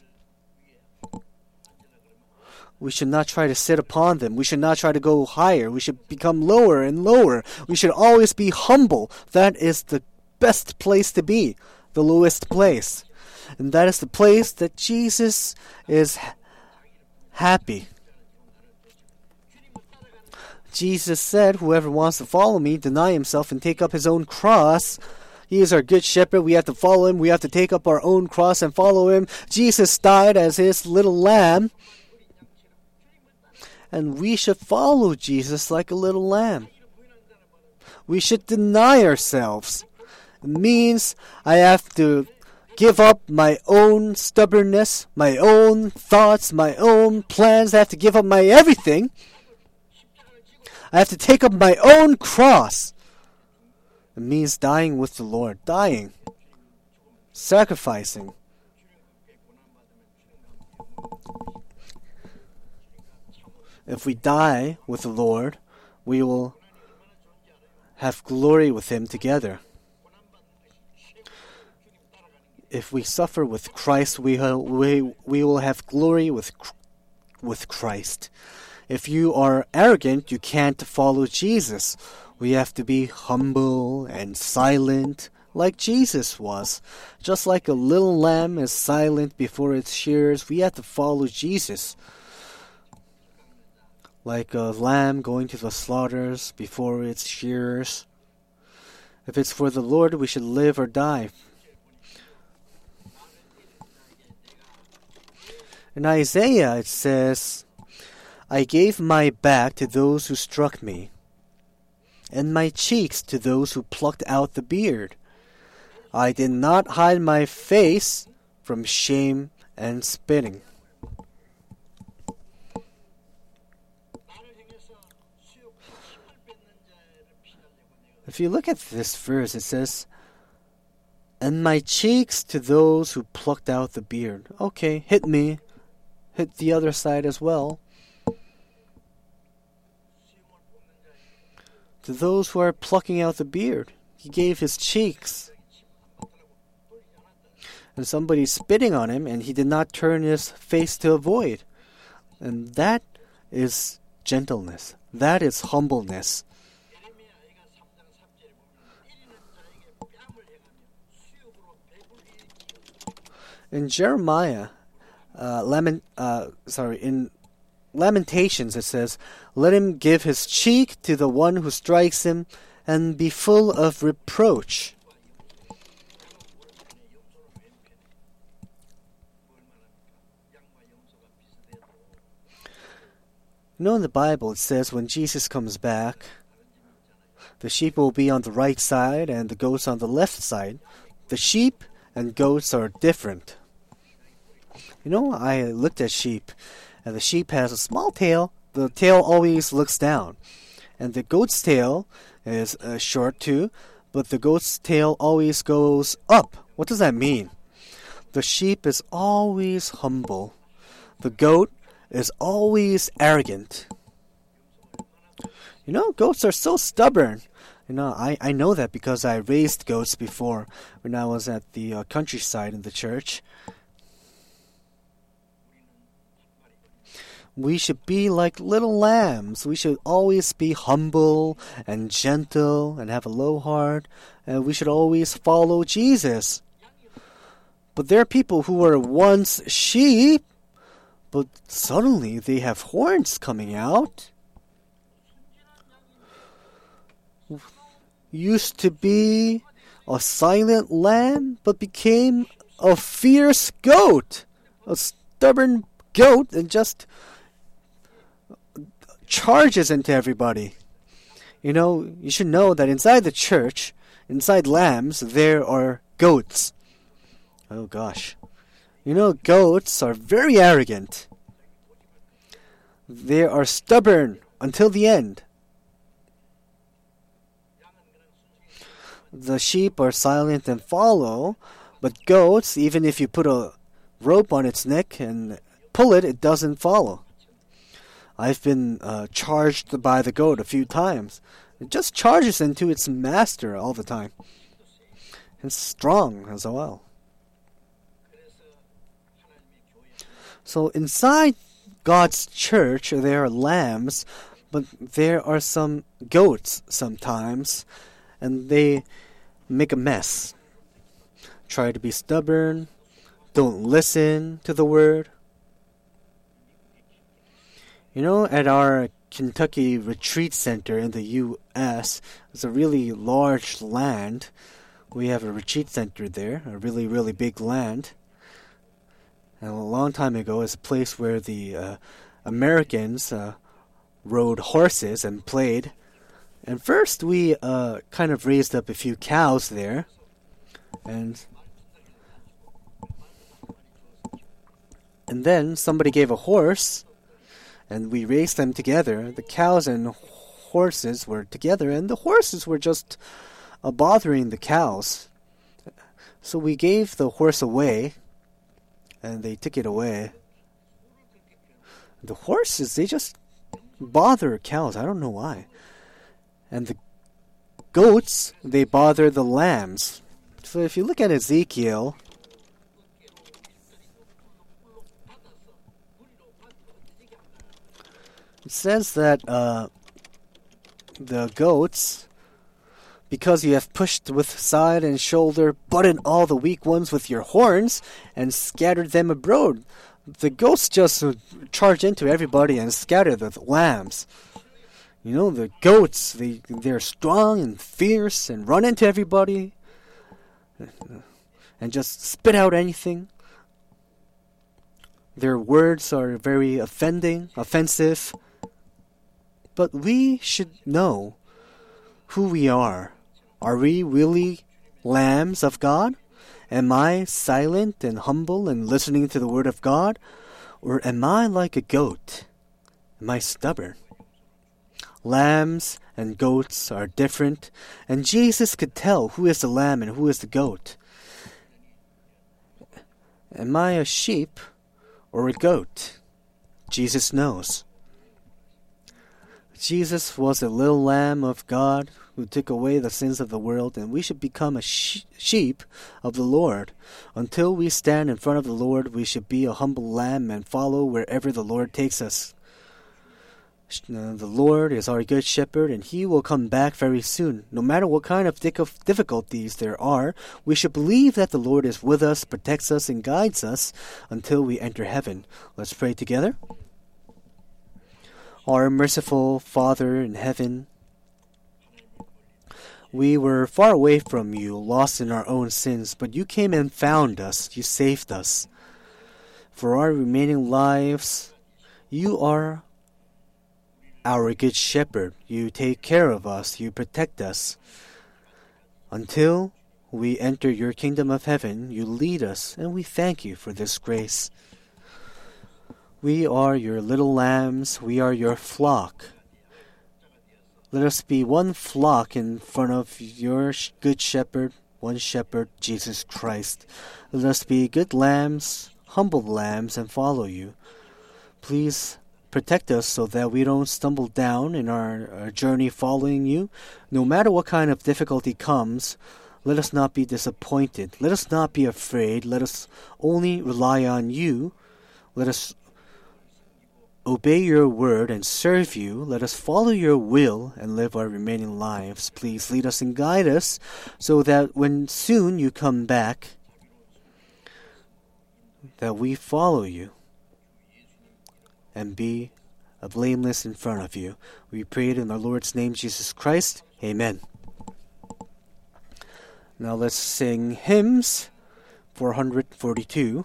We should not try to sit upon them. We should not try to go higher. We should become lower and lower. We should always be humble. That is the best place to be, the lowest place. And that is the place that Jesus is ha- happy. Jesus said, whoever wants to follow me, deny himself and take up his own cross. He is our good shepherd. We have to follow him. We have to take up our own cross and follow him. Jesus died as his little lamb. And we should follow Jesus like a little lamb. We should deny ourselves. It means I have to give up my own stubbornness, my own thoughts, my own plans. I have to give up my everything. I have to take up my own cross. It means dying with the Lord. Dying. Sacrificing. If we die with the Lord, we will have glory with him together. If we suffer with Christ, we will, we, we will have glory with, with Christ. If you are arrogant, you can't follow Jesus. We have to be humble and silent like Jesus was. Just like a little lamb is silent before its shearers, we have to follow Jesus. Like a lamb going to the slaughters before its shearers. If it's for the Lord, we should live or die. In Isaiah it says, I gave my back to those who struck me, and my cheeks to those who plucked out the beard. I did not hide my face from shame and spitting. If you look at this verse, it says, and my cheeks to those who plucked out the beard. Okay, hit me. Hit the other side as well. To those who are plucking out the beard, he gave his cheeks. And somebody spitting on him, and he did not turn his face to avoid. And that is gentleness. That is humbleness. In Jeremiah, uh, lament, uh, sorry, in Lamentations it says, let him give his cheek to the one who strikes him, and be full of reproach. You know, in the Bible it says when Jesus comes back, the sheep will be on the right side and the goats on the left side. The sheep and goats are different. You know, I looked at sheep, and the sheep has a small tail. The tail always looks down. And the goat's tail is uh, short too, but the goat's tail always goes up. What does that mean? The sheep is always humble. The goat is always arrogant. You know, goats are so stubborn. You know, I, I know that because I raised goats before when I was at the uh, countryside in the church. we should be like little lambs. We should always be humble and gentle and have a low heart. And we should always follow Jesus. But there are people who were once sheep, but suddenly they have horns coming out. Used to be a silent lamb, but became a fierce goat. A stubborn goat and just charges into everybody. You know, you should know that inside the church, inside lambs, there are goats. Oh gosh. You know, goats are very arrogant. They are stubborn until the end. The sheep are silent and follow, but goats, even if you put a rope on its neck and pull it, it doesn't follow. I've been uh, charged by the goat a few times. It just charges into its master all the time. It's strong as well. So inside God's church, there are lambs, but there are some goats sometimes, and they make a mess. Try to be stubborn, don't listen to the word. You know, at our Kentucky Retreat Center in the U S, it's a really large land. We have a retreat center there, a really, really big land. And a long time ago, it's a place where the uh, Americans uh, rode horses and played. And first, we uh, kind of raised up a few cows there. And and then somebody gave a horse, and we raised them together. The cows and horses were together, and the horses were just uh, bothering the cows. So we gave the horse away, and they took it away. The horses, they just bother cows. I don't know why. And the goats, they bother the lambs. So if you look at Ezekiel, it says that uh, the goats, because you have pushed with side and shoulder, butted all the weak ones with your horns, and scattered them abroad. The goats just uh, charge into everybody and scatter the lambs. You know, the goats, they, they're strong and fierce and run into everybody and just spit out anything. Their words are very offending, offensive. But we should know who we are. Are we really lambs of God? Am I silent and humble and listening to the word of God? Or am I like a goat? Am I stubborn? Lambs and goats are different, and Jesus could tell who is the lamb and who is the goat. Am I a sheep or a goat? Jesus knows. Jesus was a little lamb of God who took away the sins of the world, and we should become a sh- sheep of the Lord. Until we stand in front of the Lord, we should be a humble lamb and follow wherever the Lord takes us. The Lord is our good shepherd, and He will come back very soon. No matter what kind of difficulties there are, we should believe that the Lord is with us, protects us, and guides us until we enter heaven. Let's pray together. Our merciful Father in heaven, we were far away from you, lost in our own sins, but you came and found us. You saved us. For our remaining lives, you are our good shepherd. You take care of us. You protect us. Until we enter your kingdom of heaven, you lead us, and we thank you for this grace. We are your little lambs. We are your flock. Let us be one flock in front of your good shepherd, one shepherd, Jesus Christ. Let us be good lambs, humble lambs, and follow you. Please protect us so that we don't stumble down in our, our journey following you. No matter what kind of difficulty comes, let us not be disappointed. Let us not be afraid. Let us only rely on you. Let us obey your word and serve you. Let us follow your will and live our remaining lives. Please lead us and guide us so that when soon you come back, that we follow you and be blameless in front of you. We pray it in our Lord's name, Jesus Christ. Amen. Now let's sing hymns four forty-two.